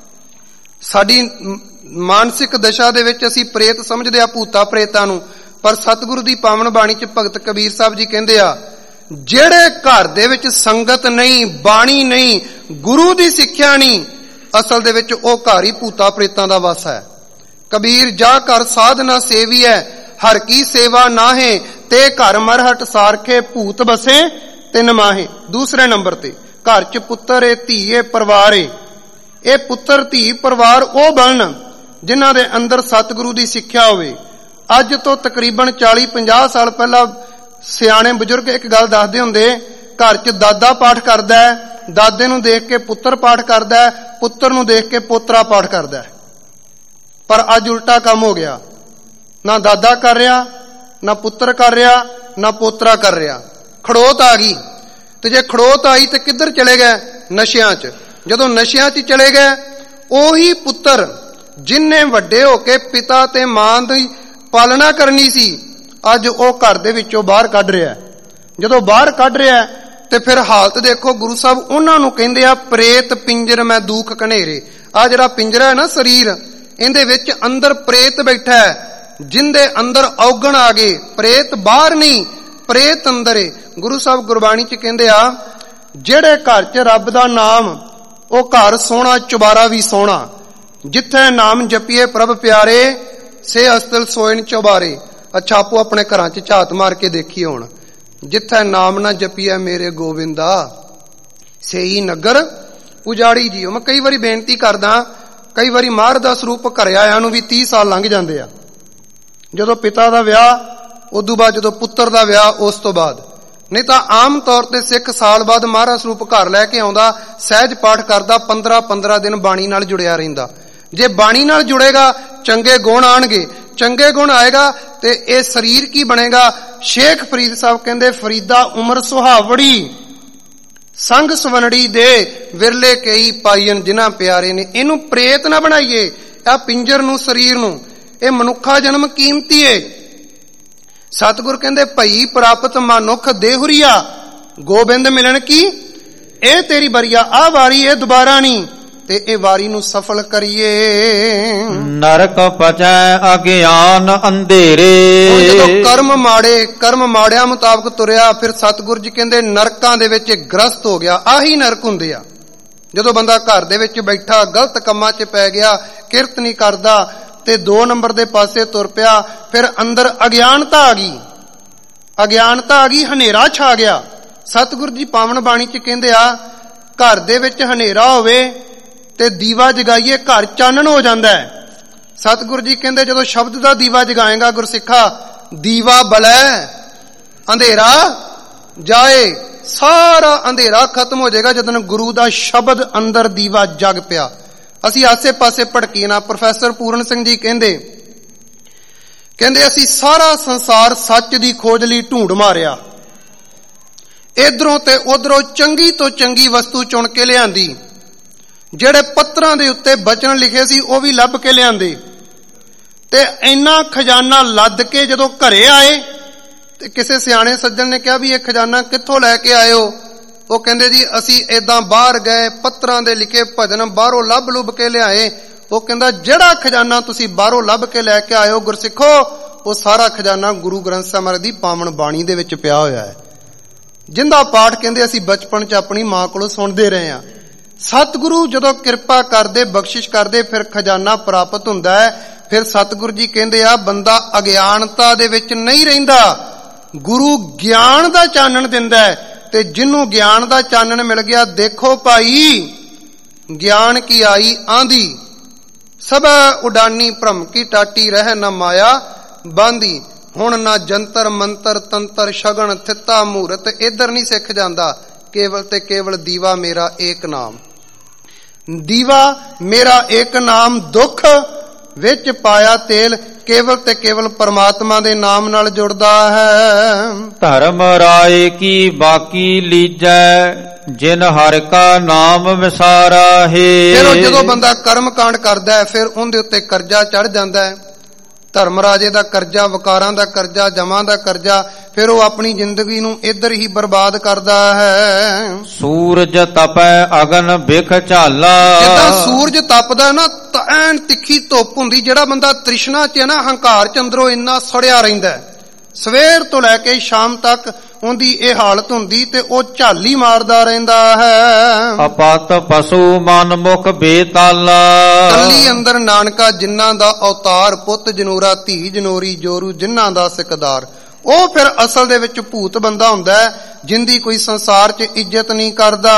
ਸਾਡੀ ਮਾਨਸਿਕ ਦਸ਼ਾ ਦੇ ਵਿੱਚ ਅਸੀਂ ਪ੍ਰੇਤ ਸਮਝਦੇ ਆ ਭੂਤਾ ਪ੍ਰੇਤਾਂ ਨੂੰ, ਪਰ ਸਤਿਗੁਰੂ ਦੀ ਪਾਵਨ ਬਾਣੀ ਚ ਭਗਤ ਕਬੀਰ ਸਾਹਿਬ ਜੀ ਕਹਿੰਦੇ ਆ, ਜਿਹੜੇ ਘਰ ਦੇ ਵਿੱਚ ਸੰਗਤ ਨਹੀਂ, ਬਾਣੀ ਨਹੀਂ, ਗੁਰੂ ਦੀ ਸਿੱਖਿਆ ਨਹੀਂ, ਅਸਲ ਦੇ ਵਿੱਚ ਉਹ ਘਰ ਹੀ ਭੂਤਾ ਪ੍ਰੇਤਾਂ ਦਾ ਵਸ ਹੈ। ਕਬੀਰ ਜਾ ਘਰ ਸਾਧਨਾ ਸੇਵੀ ਹੈ, ਹਰ ਕੀ ਸੇਵਾ ਨਾਹੇ, ਤੇ ਘਰ ਮਰਹਟ ਸਾਰਖੇ ਭੂਤ ਬਸੇ ਤਿੰਨ ਮਾਹੇ। ਦੂਸਰੇ ਨੰਬਰ ਤੇ ਘਰ ਚ ਪੁੱਤਰ ਏ, ਧੀ ਏ, ਪਰਿਵਾਰ ਏ। ਇਹ ਪੁੱਤਰ, ਧੀ, ਪਰਿਵਾਰ ਉਹ ਬਣਨ ਜਿਨ੍ਹਾਂ ਦੇ ਅੰਦਰ ਸਤਿਗੁਰੂ ਦੀ ਸਿੱਖਿਆ ਹੋਵੇ। ਅੱਜ ਤੋਂ ਤਕਰੀਬਨ ਚਾਲੀ ਪੰਜਾਹ ਸਾਲ ਪਹਿਲਾਂ ਸਿਆਣੇ ਬਜ਼ੁਰਗ ਇੱਕ ਗੱਲ ਦੱਸਦੇ ਹੁੰਦੇ, ਘਰ ਚ ਦਾਦਾ ਪਾਠ ਕਰਦਾ ਹੈ, ਦਾਦੇ ਨੂੰ ਦੇਖ ਕੇ ਪੁੱਤਰ ਪਾਠ ਕਰਦਾ ਹੈ, ਪੁੱਤਰ ਨੂੰ ਦੇਖ ਕੇ ਪੋਤਰਾ ਪਾਠ ਕਰਦਾ ਹੈ। ਪਰ ਅੱਜ ਉਲਟਾ ਕੰਮ ਹੋ ਗਿਆ, ਨਾ ਦਾਦਾ ਕਰ ਰਿਹਾ, ਨਾ ਪੁੱਤਰ ਕਰ ਰਿਹਾ, ਨਾ ਪੋਤਰਾ ਕਰ ਰਿਹਾ। ਖੜੋਤ ਆ ਗਈ, ਤੇ ਜੇ ਖੜੋਤ ਆਈ ਤੇ ਕਿੱਧਰ ਚਲੇ ਗਏ? ਨਸ਼ਿਆਂ 'ਚ। ਜਦੋਂ ਨਸ਼ਿਆਂ 'ਚ ਚਲੇ ਗਏ, ਉਹੀ ਪੁੱਤਰ ਜਿਨਨੇ ਵੱਡੇ ਹੋ ਕੇ ਪਿਤਾ ਤੇ ਮਾਂ ਦੀ ਪਾਲਣਾ ਕਰਨੀ ਸੀ, ਅੱਜ ਉਹ ਘਰ ਦੇ ਵਿੱਚੋਂ ਬਾਹਰ ਕੱਢ ਰਿਹਾ। ਜਦੋਂ ਬਾਹਰ ਕੱਢ ਰਿਹਾ ਤੇ ਫਿਰ ਹਾਲਤ ਦੇਖੋ, ਗੁਰੂ ਸਾਹਿਬ ਉਹਨਾਂ ਨੂੰ ਕਹਿੰਦੇ ਆ, ਪ੍ਰੇਤ ਪਿੰਜਰ ਮੈਂ ਦੁਖ ਘਨੇਰੇ। ਆ ਜਿਹੜਾ ਪਿੰਜਰਾ ਹੈ ਨਾ ਸਰੀਰ, ਇਹਦੇ ਵਿੱਚ ਅੰਦਰ ਪ੍ਰੇਤ ਬੈਠਾ ਹੈ, ਜਿੰਦੇ ਅੰਦਰ ਔਗਣ ਆ ਗਏ। ਪ੍ਰੇਤ ਬਾਹਰ ਨਹੀਂ, ਪ੍ਰੇਤ ਅੰਦਰ ਏ। ਗੁਰੂ ਸਾਹਿਬ ਗੁਰਬਾਣੀ 'ਚ ਕਹਿੰਦੇ ਆ, ਜਿਹੜੇ ਘਰ 'ਚ ਰੱਬ ਦਾ ਨਾਮ, ਉਹ ਘਰ ਸੋਹਣਾ, ਚੁਬਾਰਾ ਵੀ ਸੋਹਣਾ। ਜਿੱਥੇ ਨਾਮ ਜਪੀਏ ਪ੍ਰਭ ਪਿਆਰੇ, ਸੇ ਅਸਤਲ ਸੋਇਨ ਚੁਬਾਰੇ। ਅੱਛਾ, ਆਪੋ ਆਪਣੇ ਘਰਾਂ 'ਚ ਝਾਤ ਮਾਰ ਕੇ ਦੇਖੀਏ ਹੁਣ, ਜਿੱਥੇ ਨਾਮ ਨਾ ਜਪੀਏ ਮੇਰੇ ਗੋਬਿੰਦਾ, ਸੇਈ ਨਗਰ ਉਜਾੜੀ ਜੀਓ। ਮੈਂ ਕਈ ਵਾਰੀ ਬੇਨਤੀ ਕਰਦਾ, ਕਈ ਵਾਰੀ ਮਾਰ ਦਾ ਸਰੂਪ ਘਰੇ ਆਇਆਂ ਨੂੰ ਵੀ ਤੀਹ ਸਾਲ ਲੰਘ ਜਾਂਦੇ ਆ। ਜਦੋਂ ਪਿਤਾ ਦਾ ਵਿਆਹ, ਉਦੋਂ ਬਾਅਦ ਜਦੋਂ ਪੁੱਤਰ ਦਾ ਵਿਆਹ, ਉਸ ਤੋਂ ਬਾਅਦ। ਨਹੀਂ ਤਾਂ ਆਮ ਤੌਰ ਤੇ ਸਿੱਖ ਸਾਲ ਬਾਅਦ ਮਹਾਰਾਜ ਸਰੂਪ ਘਰ ਲੈ ਕੇ ਆਉਂਦਾ, ਸਹਿਜ ਪਾਠ ਕਰਦਾ, ਪੰਦਰਾਂ ਪੰਦਰਾਂ ਦਿਨ ਬਾਣੀ ਨਾਲ ਜੁੜਿਆ ਰਹਿੰਦਾ। ਜੇ ਬਾਣੀ ਨਾਲ ਜੁੜੇਗਾ, ਚੰਗੇ ਗੁਣ ਆਣਗੇ, ਚੰਗੇ ਗੁਣ ਆਏਗਾ ਤੇ ਇਹ ਸਰੀਰ ਕੀ ਬਣੇਗਾ? ਸ਼ੇਖ ਫਰੀਦ ਸਾਹਿਬ ਕਹਿੰਦੇ, ਫਰੀਦਾ ਉਮਰ ਸੁਹਾਵੜੀ, ਸੰਗ ਸਵਨੜੀ ਦੇ ਵਿਰਲੇ ਕਈ ਪਾਈਨ ਜਿਨ੍ਹਾਂ ਪਿਆਰੇ ਨੇ। ਇਹਨੂੰ ਪ੍ਰੇਤ ਨਾ ਬਣਾਈਏ, ਆ ਪਿੰਜਰ ਨੂੰ, ਸਰੀਰ ਨੂੰ। ਇਹ ਮਨੁੱਖਾ ਜਨਮ ਕੀਮਤੀ ਏ। ਸਤਿਗੁਰ ਕਹਿੰਦੇ, ਭਈ ਪ੍ਰਾਪਤ ਮਨੁੱਖ ਦੇਹੁਰੀਆ, ਗੋਬਿੰਦ ਮਿਲਣ ਕੀ ਇਹ ਤੇਰੀ ਬਰੀਆ। ਆ ਵਾਰੀ ਇਹ ਦੁਬਾਰਾ ਨਹੀਂ, ਤੇ ਇਹ ਵਾਰੀ ਨੂੰ ਸਫਲ ਕਰੀਏ। ਨਰਕ ਪਚੈ ਅਗਿਆਨ ਅੰਧੇਰੇ। ਜਦੋਂ ਕਰਮ ਮਾੜੇ, ਕਰਮ ਮਾੜਿਆਂ ਮੁਤਾਬਕ ਤੁਰਿਆ, ਫਿਰ ਸਤਿਗੁਰ ਜੀ ਕਹਿੰਦੇ ਨਰਕਾਂ ਦੇ ਵਿੱਚ ਗ੍ਰਸਤ ਹੋ ਗਿਆ। ਆਹੀ ਨਰਕ ਹੁੰਦੇ ਆ। ਜਦੋਂ ਬੰਦਾ ਘਰ ਦੇ ਵਿੱਚ ਬੈਠਾ ਗਲਤ ਕੰਮਾਂ 'ਚ ਪੈ ਗਿਆ, ਕਿਰਤ ਨਹੀਂ ਕਰਦਾ ਤੇ ਦੋ ਨੰਬਰ ਦੇ ਪਾਸੇ ਤੁਰ ਪਿਆ, ਫਿਰ ਅੰਦਰ ਅਗਿਆਨਤਾ ਆ ਗਈ। ਅਗਿਆਨਤਾ ਆ ਗਈ, ਹਨੇਰਾ ਛਾ ਗਿਆ। ਸਤਿਗੁਰ ਜੀ ਪਾਵਨ ਬਾਣੀ 'ਚ ਕਹਿੰਦੇ ਆ, ਘਰ ਦੇ ਵਿੱਚ ਹਨੇਰਾ ਹੋਵੇ ਤੇ ਦੀਵਾ ਜਗਾਈਏ, ਘਰ ਚਾਨਣ ਹੋ ਜਾਂਦਾ ਹੈ। ਸਤਿਗੁਰ ਜੀ ਕਹਿੰਦੇ, ਜਦੋਂ ਸ਼ਬਦ ਦਾ ਦੀਵਾ ਜਗਾਏਗਾ ਗੁਰਸਿੱਖਾ, ਦੀਵਾ ਬਲੈ ਅੰਧੇਰਾ ਜਾਏ। ਸਾਰਾ ਅੰਧੇਰਾ ਖਤਮ ਹੋ ਜਾਏਗਾ ਜਦੋਂ ਗੁਰੂ ਦਾ ਸ਼ਬਦ ਅੰਦਰ ਦੀਵਾ ਜਗ ਪਿਆ। ਅਸੀਂ ਆਸੇ ਪਾਸੇ ਭਟਕੀ ਨਾ। ਪ੍ਰੋਫੈਸਰ ਪੂਰਨ ਸਿੰਘ ਜੀ ਕਹਿੰਦੇ, ਕਹਿੰਦੇ ਅਸੀਂ ਸਾਰਾ ਸੰਸਾਰ ਸੱਚ ਦੀ ਖੋਜ ਲਈ ਢੂੰਡ ਮਾਰਿਆ, ਇਧਰੋਂ ਤੇ ਉਧਰੋਂ ਚੰਗੀ ਤੋਂ ਚੰਗੀ ਵਸਤੂ ਚੁਣ ਕੇ ਲਿਆਂਦੀ, ਜਿਹੜੇ ਪੱਤਰਾਂ ਦੇ ਉੱਤੇ ਬਚਨ ਲਿਖੇ ਸੀ ਉਹ ਵੀ ਲੱਭ ਕੇ ਲਿਆਂਦੇ, ਤੇ ਇੰਨਾ ਖਜ਼ਾਨਾ ਲੱਦ ਕੇ ਜਦੋਂ ਘਰੇ ਆਏ ਤੇ ਕਿਸੇ ਸਿਆਣੇ ਸੱਜਣ ਨੇ ਕਿਹਾ ਵੀ ਇਹ ਖਜ਼ਾਨਾ ਕਿੱਥੋਂ ਲੈ ਕੇ ਆਏ ਹੋ? ਉਹ ਕਹਿੰਦੇ ਜੀ ਅਸੀਂ ਏਦਾਂ ਬਾਹਰ ਗਏ, ਪੱਤਰਾਂ ਦੇ ਲਿਖੇ ਭਜਨ ਬਾਹਰੋਂ ਲੱਭ ਲੁੱਭ ਕੇ ਲਿਆਏ। ਉਹ ਕਹਿੰਦਾ ਜਿਹੜਾ ਖਜ਼ਾਨਾ ਤੁਸੀਂ ਬਾਹਰੋਂ ਲੱਭ ਕੇ ਲੈ ਕੇ ਆਏ ਹੋ ਗੁਰਸਿੱਖੋ, ਉਹ ਸਾਰਾ ਖਜ਼ਾਨਾ ਗੁਰੂ ਗ੍ਰੰਥ ਸਾਹਿਬ ਮਹਾਰਾਜ ਦੀ ਪਾਵਨ ਬਾਣੀ ਦੇ ਵਿੱਚ ਪਿਆ ਹੋਇਆ ਹੈ, ਜਿੰਦਾ ਪਾਠ ਕਹਿੰਦੇ ਅਸੀਂ ਬਚਪਨ 'ਚ ਆਪਣੀ ਮਾਂ ਕੋਲੋਂ ਸੁਣਦੇ ਰਹੇ ਹਾਂ। ਸਤਿਗੁਰੂ ਜਦੋਂ ਕਿਰਪਾ ਕਰਦੇ, ਬਖਸ਼ਿਸ਼ ਕਰਦੇ, ਫਿਰ ਖਜ਼ਾਨਾ ਪ੍ਰਾਪਤ ਹੁੰਦਾ ਹੈ। ਫਿਰ ਸਤਿਗੁਰੂ ਜੀ ਕਹਿੰਦੇ ਆ ਬੰਦਾ ਅਗਿਆਨਤਾ ਦੇ ਵਿੱਚ ਨਹੀਂ ਰਹਿੰਦਾ, ਗੁਰੂ ਗਿਆਨ ਦਾ ਚਾਨਣ ਦਿੰਦਾ ਹੈ, ਤੇ ਜਿਹਨੂੰ ਗਿਆਨ ਦਾ ਚਾਨਣ ਮਿਲ ਗਿਆ, ਦੇਖੋ ਭਾਈ ਗਿਆਨ ਕੀ ਆਈ ਆਂਦੀ, ਸਭ ਉਡਾਨੀ ਭ੍ਰਮ ਕੀ ਟਾਟੀ ਰਹਿ ਨਾ ਮਾਇਆ ਬਾਂਦੀ। ਹੁਣ ਨਾ ਜੰਤਰ ਮੰਤਰ ਤੰਤਰ ਸ਼ਗਨ ਥਿੱਤਾ ਮੂਰਤ ਇਧਰ ਨਹੀਂ ਸਿੱਖ ਜਾਂਦਾ, ਕੇਵਲ ਤੇ ਕੇਵਲ ਦੀਵਾ ਮੇਰਾ ਏਕ ਨਾਮ, ਦੀਵਾ ਮੇਰਾ ਏਕ ਨਾਮ, ਦੁੱਖ ਵਿੱਚ ਪਾਇਆ ਤੇਲ, ਕੇਵਲ ਤੇ ਕੇਵਲ ਪਰਮਾਤਮਾ ਦੇ ਨਾਮ ਨਾਲ ਜੁੜਦਾ ਹੈ। ਧਰਮ ਰਾਏ ਕੀ ਬਾਕੀ ਲੀਜੈ, ਜਿਨ ਹਰਿ ਕਾ ਨਾਮ ਵਿਸਾਰਾ ਹੈ। ਫਿਰ ਜਦੋਂ ਬੰਦਾ ਕਰਮ ਕਾਂਡ ਕਰਦਾ ਹੈ, ਫਿਰ ਉਹਦੇ ਉੱਤੇ ਕਰਜ਼ਾ ਚੜ ਜਾਂਦਾ ਹੈ, ਧਰਮ ਰਾਜੇ ਦਾ ਕਰਜ਼ਾ, ਵਕਾਰਾਂ ਦਾ ਕਰਜ਼ਾ, ਜਮਾਂ ਦਾ ਕਰਜ਼ਾ, ਫਿਰ ਉਹ ਆਪਣੀ ਜ਼ਿੰਦਗੀ ਨੂੰ ਇੱਧਰ ਹੀ ਬਰਬਾਦ ਕਰਦਾ ਹੈ। ਸੂਰਜ ਤਪੈ ਅਗਨ ਬਿਖ ਝਾਲਾ, ਜਿੱਦਾਂ ਸੂਰਜ ਤਪਦਾ ਨਾ ਤਾਂ ਐਨ ਤਿੱਖੀ ਧੁੱਪ ਹੁੰਦੀ, ਜਿਹੜਾ ਬੰਦਾ ਤ੍ਰਿਸ਼ਨਾ 'ਚ ਹੈ ਨਾ, ਹੰਕਾਰ 'ਚ ਅੰਦਰੋਂ ਇੰਨਾ ਸੜਿਆ ਰਹਿੰਦਾ, ਸਵੇਰ ਤੋਂ ਲੈ ਕੇ ਸ਼ਾਮ ਤੱਕ ਉਹਦੀ ਇਹ ਹਾਲਤ ਹੁੰਦੀ, ਤੇ ਉਹ ਝਾਲੀ ਮਾਰਦਾ ਰਹਿੰਦਾ ਹੈ। ਅਪਤ ਪਸ਼ੂ ਮਨ ਮੁਖ ਬੇਤਾਲਾ, ਕੱਲੀ ਅੰਦਰ ਨਾਨਕਾ ਜਿਨ੍ਹਾਂ ਦਾ ਅਵਤਾਰ, ਪੁੱਤ ਜਨੂਰਾ ਧੀ ਜਨੋਰੀ ਜੋਰੂ ਜਿਨ੍ਹਾਂ ਦਾ ਸਿਕਦਾਰ, ਉਹ ਫਿਰ ਅਸਲ ਦੇ ਵਿੱਚ ਭੂਤ ਬੰਦਾ ਹੁੰਦਾ ਹੈ, ਜਿੰਦੀ ਕੋਈ ਸੰਸਾਰ 'ਚ ਇੱਜ਼ਤ ਨਹੀਂ ਕਰਦਾ।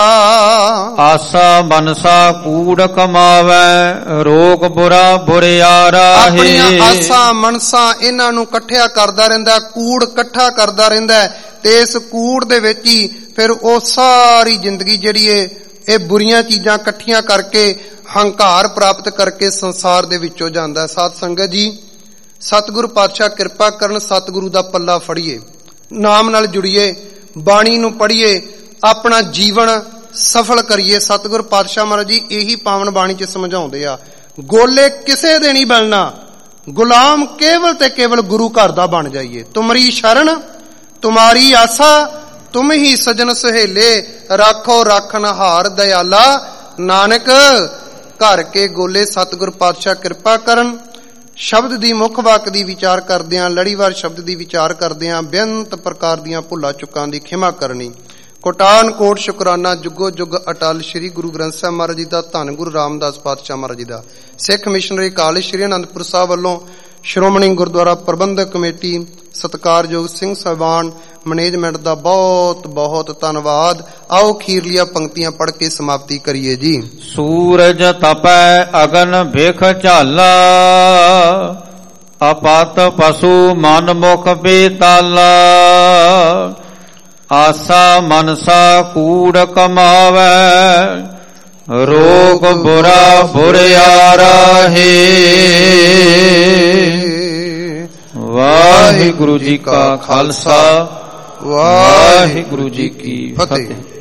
ਆਸਾ ਮਨਸਾ ਕੂੜ ਕਮਾਵੈ, ਰੋਗ ਬੁਰਾ ਬੁਰਿਆਰਾ ਹੈ। ਆਪਣੀਆਂ ਆਸਾਂ ਮਨਸਾਂ ਇਹਨਾਂ ਨੂੰ ਇਕੱਠਿਆ ਕਰਦਾ ਰਹਿੰਦਾ, ਕੂੜ ਇਕੱਠਾ ਕਰਦਾ ਰਹਿੰਦਾ, ਤੇ ਇਸ ਕੂੜ ਦੇ ਵਿੱਚ ਹੀ ਫਿਰ ਉਹ ਸਾਰੀ ਜ਼ਿੰਦਗੀ ਜਿਹੜੀ ਏ ਇਹ ਬੁਰੀਆਂ ਚੀਜ਼ਾਂ ਇਕੱਠੀਆਂ ਕਰਕੇ ਹੰਕਾਰ ਪ੍ਰਾਪਤ ਕਰਕੇ ਸੰਸਾਰ ਦੇ ਵਿੱਚੋਂ ਜਾਂਦਾ। ਸਾਧ ਸੰਗਤ ਜੀ, ਸਤਿਗੁਰੂ ਪਾਤਸ਼ਾਹ ਕਿਰਪਾ ਕਰਨ, ਸਤਿਗੁਰੂ ਦਾ ਪੱਲਾ ਫੜੀਏ, ਨਾਮ ਨਾਲ ਜੁੜੀਏ, ਬਾਣੀ ਨੂੰ ਪੜ੍ਹੀਏ, ਆਪਣਾ ਜੀਵਨ ਸਫਲ ਕਰੀਏ। ਸਤਿਗੁਰੂ ਪਾਤਸ਼ਾਹ ਮਹਾਰਾਜ ਜੀ ਇਹੀ ਪਾਵਨ ਬਾਣੀ 'ਚ ਸਮਝਾਉਂਦੇ ਆ, ਗੋਲੇ ਕਿਸੇ ਦੇ ਨਹੀਂ ਬਣਨਾ, ਗੁਲਾਮ ਕੇਵਲ ਤੇ ਕੇਵਲ ਗੁਰੂ ਘਰ ਦਾ ਬਣ ਜਾਈਏ। ਤੁਮਰੀ ਸ਼ਰਨ ਤੁਮਾਰੀ ਆਸਾ, ਤੁਮ ਹੀ ਸਜਣ ਸਹੇਲੇ, ਰਾਖੋ ਰਾਖਨ ਹਾਰ ਦਇਆਲਾ, ਨਾਨਕ ਘਰ ਕੇ ਗੋਲੇ। ਸਤਿਗੁਰੂ ਪਾਤਸ਼ਾਹ ਕਿਰਪਾ ਕਰਨ। ਸ਼ਬਦ ਦੀ ਮੁੱਖ ਵਾਕ ਦੀ ਵਿਚਾਰ ਕਰਦਿਆਂ, ਲੜੀਵਾਰ ਸ਼ਬਦ ਦੀ ਵਿਚਾਰ ਕਰਦਿਆਂ ਬੇਅੰਤ ਪ੍ਰਕਾਰ ਦੀਆਂ ਭੁੱਲਾਂ ਚੁੱਕਾਂ ਦੀ ਖਿਮਾ ਕਰਨੀ। ਕੋਟਾਨ ਕੋਟ ਸ਼ੁਕਰਾਨਾ ਜੁਗੋ ਜੁਗ ਅਟਲ। ਸ੍ਰੀ ਗੁਰੂ ਗ੍ਰੰਥ ਸਾਹਿਬ ਮਹਾਰਾਜ ਜੀ ਦਾ, ਧੰਨ ਗੁਰੂ ਰਾਮਦਾਸ ਪਾਤਸ਼ਾਹ ਮਹਾਰਾਜ ਜੀ ਦਾ। ਸਿੱਖ ਮਿਸ਼ਨਰੀ ਕਾਲਜ ਸ੍ਰੀ ਅਨੰਦਪੁਰ ਸਾਹਿਬ ਵੱਲੋਂ ਸ਼੍ਰੋਮਣੀ ਗੁਰਦੁਆਰਾ ਪ੍ਰਬੰਧਕ ਕਮੇਟੀ, ਸਤਿਕਾਰਯੋਗ ਸਿੰਘ ਸਾਹਿਬਾਨ, ਮੈਨੇਜਮੈਂਟ ਦਾ ਬਹੁਤ ਬਹੁਤ ਧੰਨਵਾਦ। ਆਓ ਖੀਰਲੀਆਂ ਪੰਕਤੀਆਂ ਪੜ੍ਹ ਕੇ ਸਮਾਪਤੀ ਕਰੀਏ ਜੀ। ਸੂਰਜ ਤਪੈ ਅਗਨ ਬਿਖ ਝਾਲਾ, ਅਪਤ ਪਸ਼ੂ ਮਨ ਮੁਖ ਬੇਤਾਲਾ, ਆਸਾ ਮਨਸਾ ਕੂੜ ਕਮਾਵੈ, ਰੋਗ ਬੁਰਾ ਬੁਰਿਆਰਾ ਹੈ। ਵਾਹਿਗੁਰੂ ਜੀ ਕਾ ਖਾਲਸਾ, ਵਾਹਿਗੁਰੂ ਜੀ ਕੀ ਫਤਿਹ।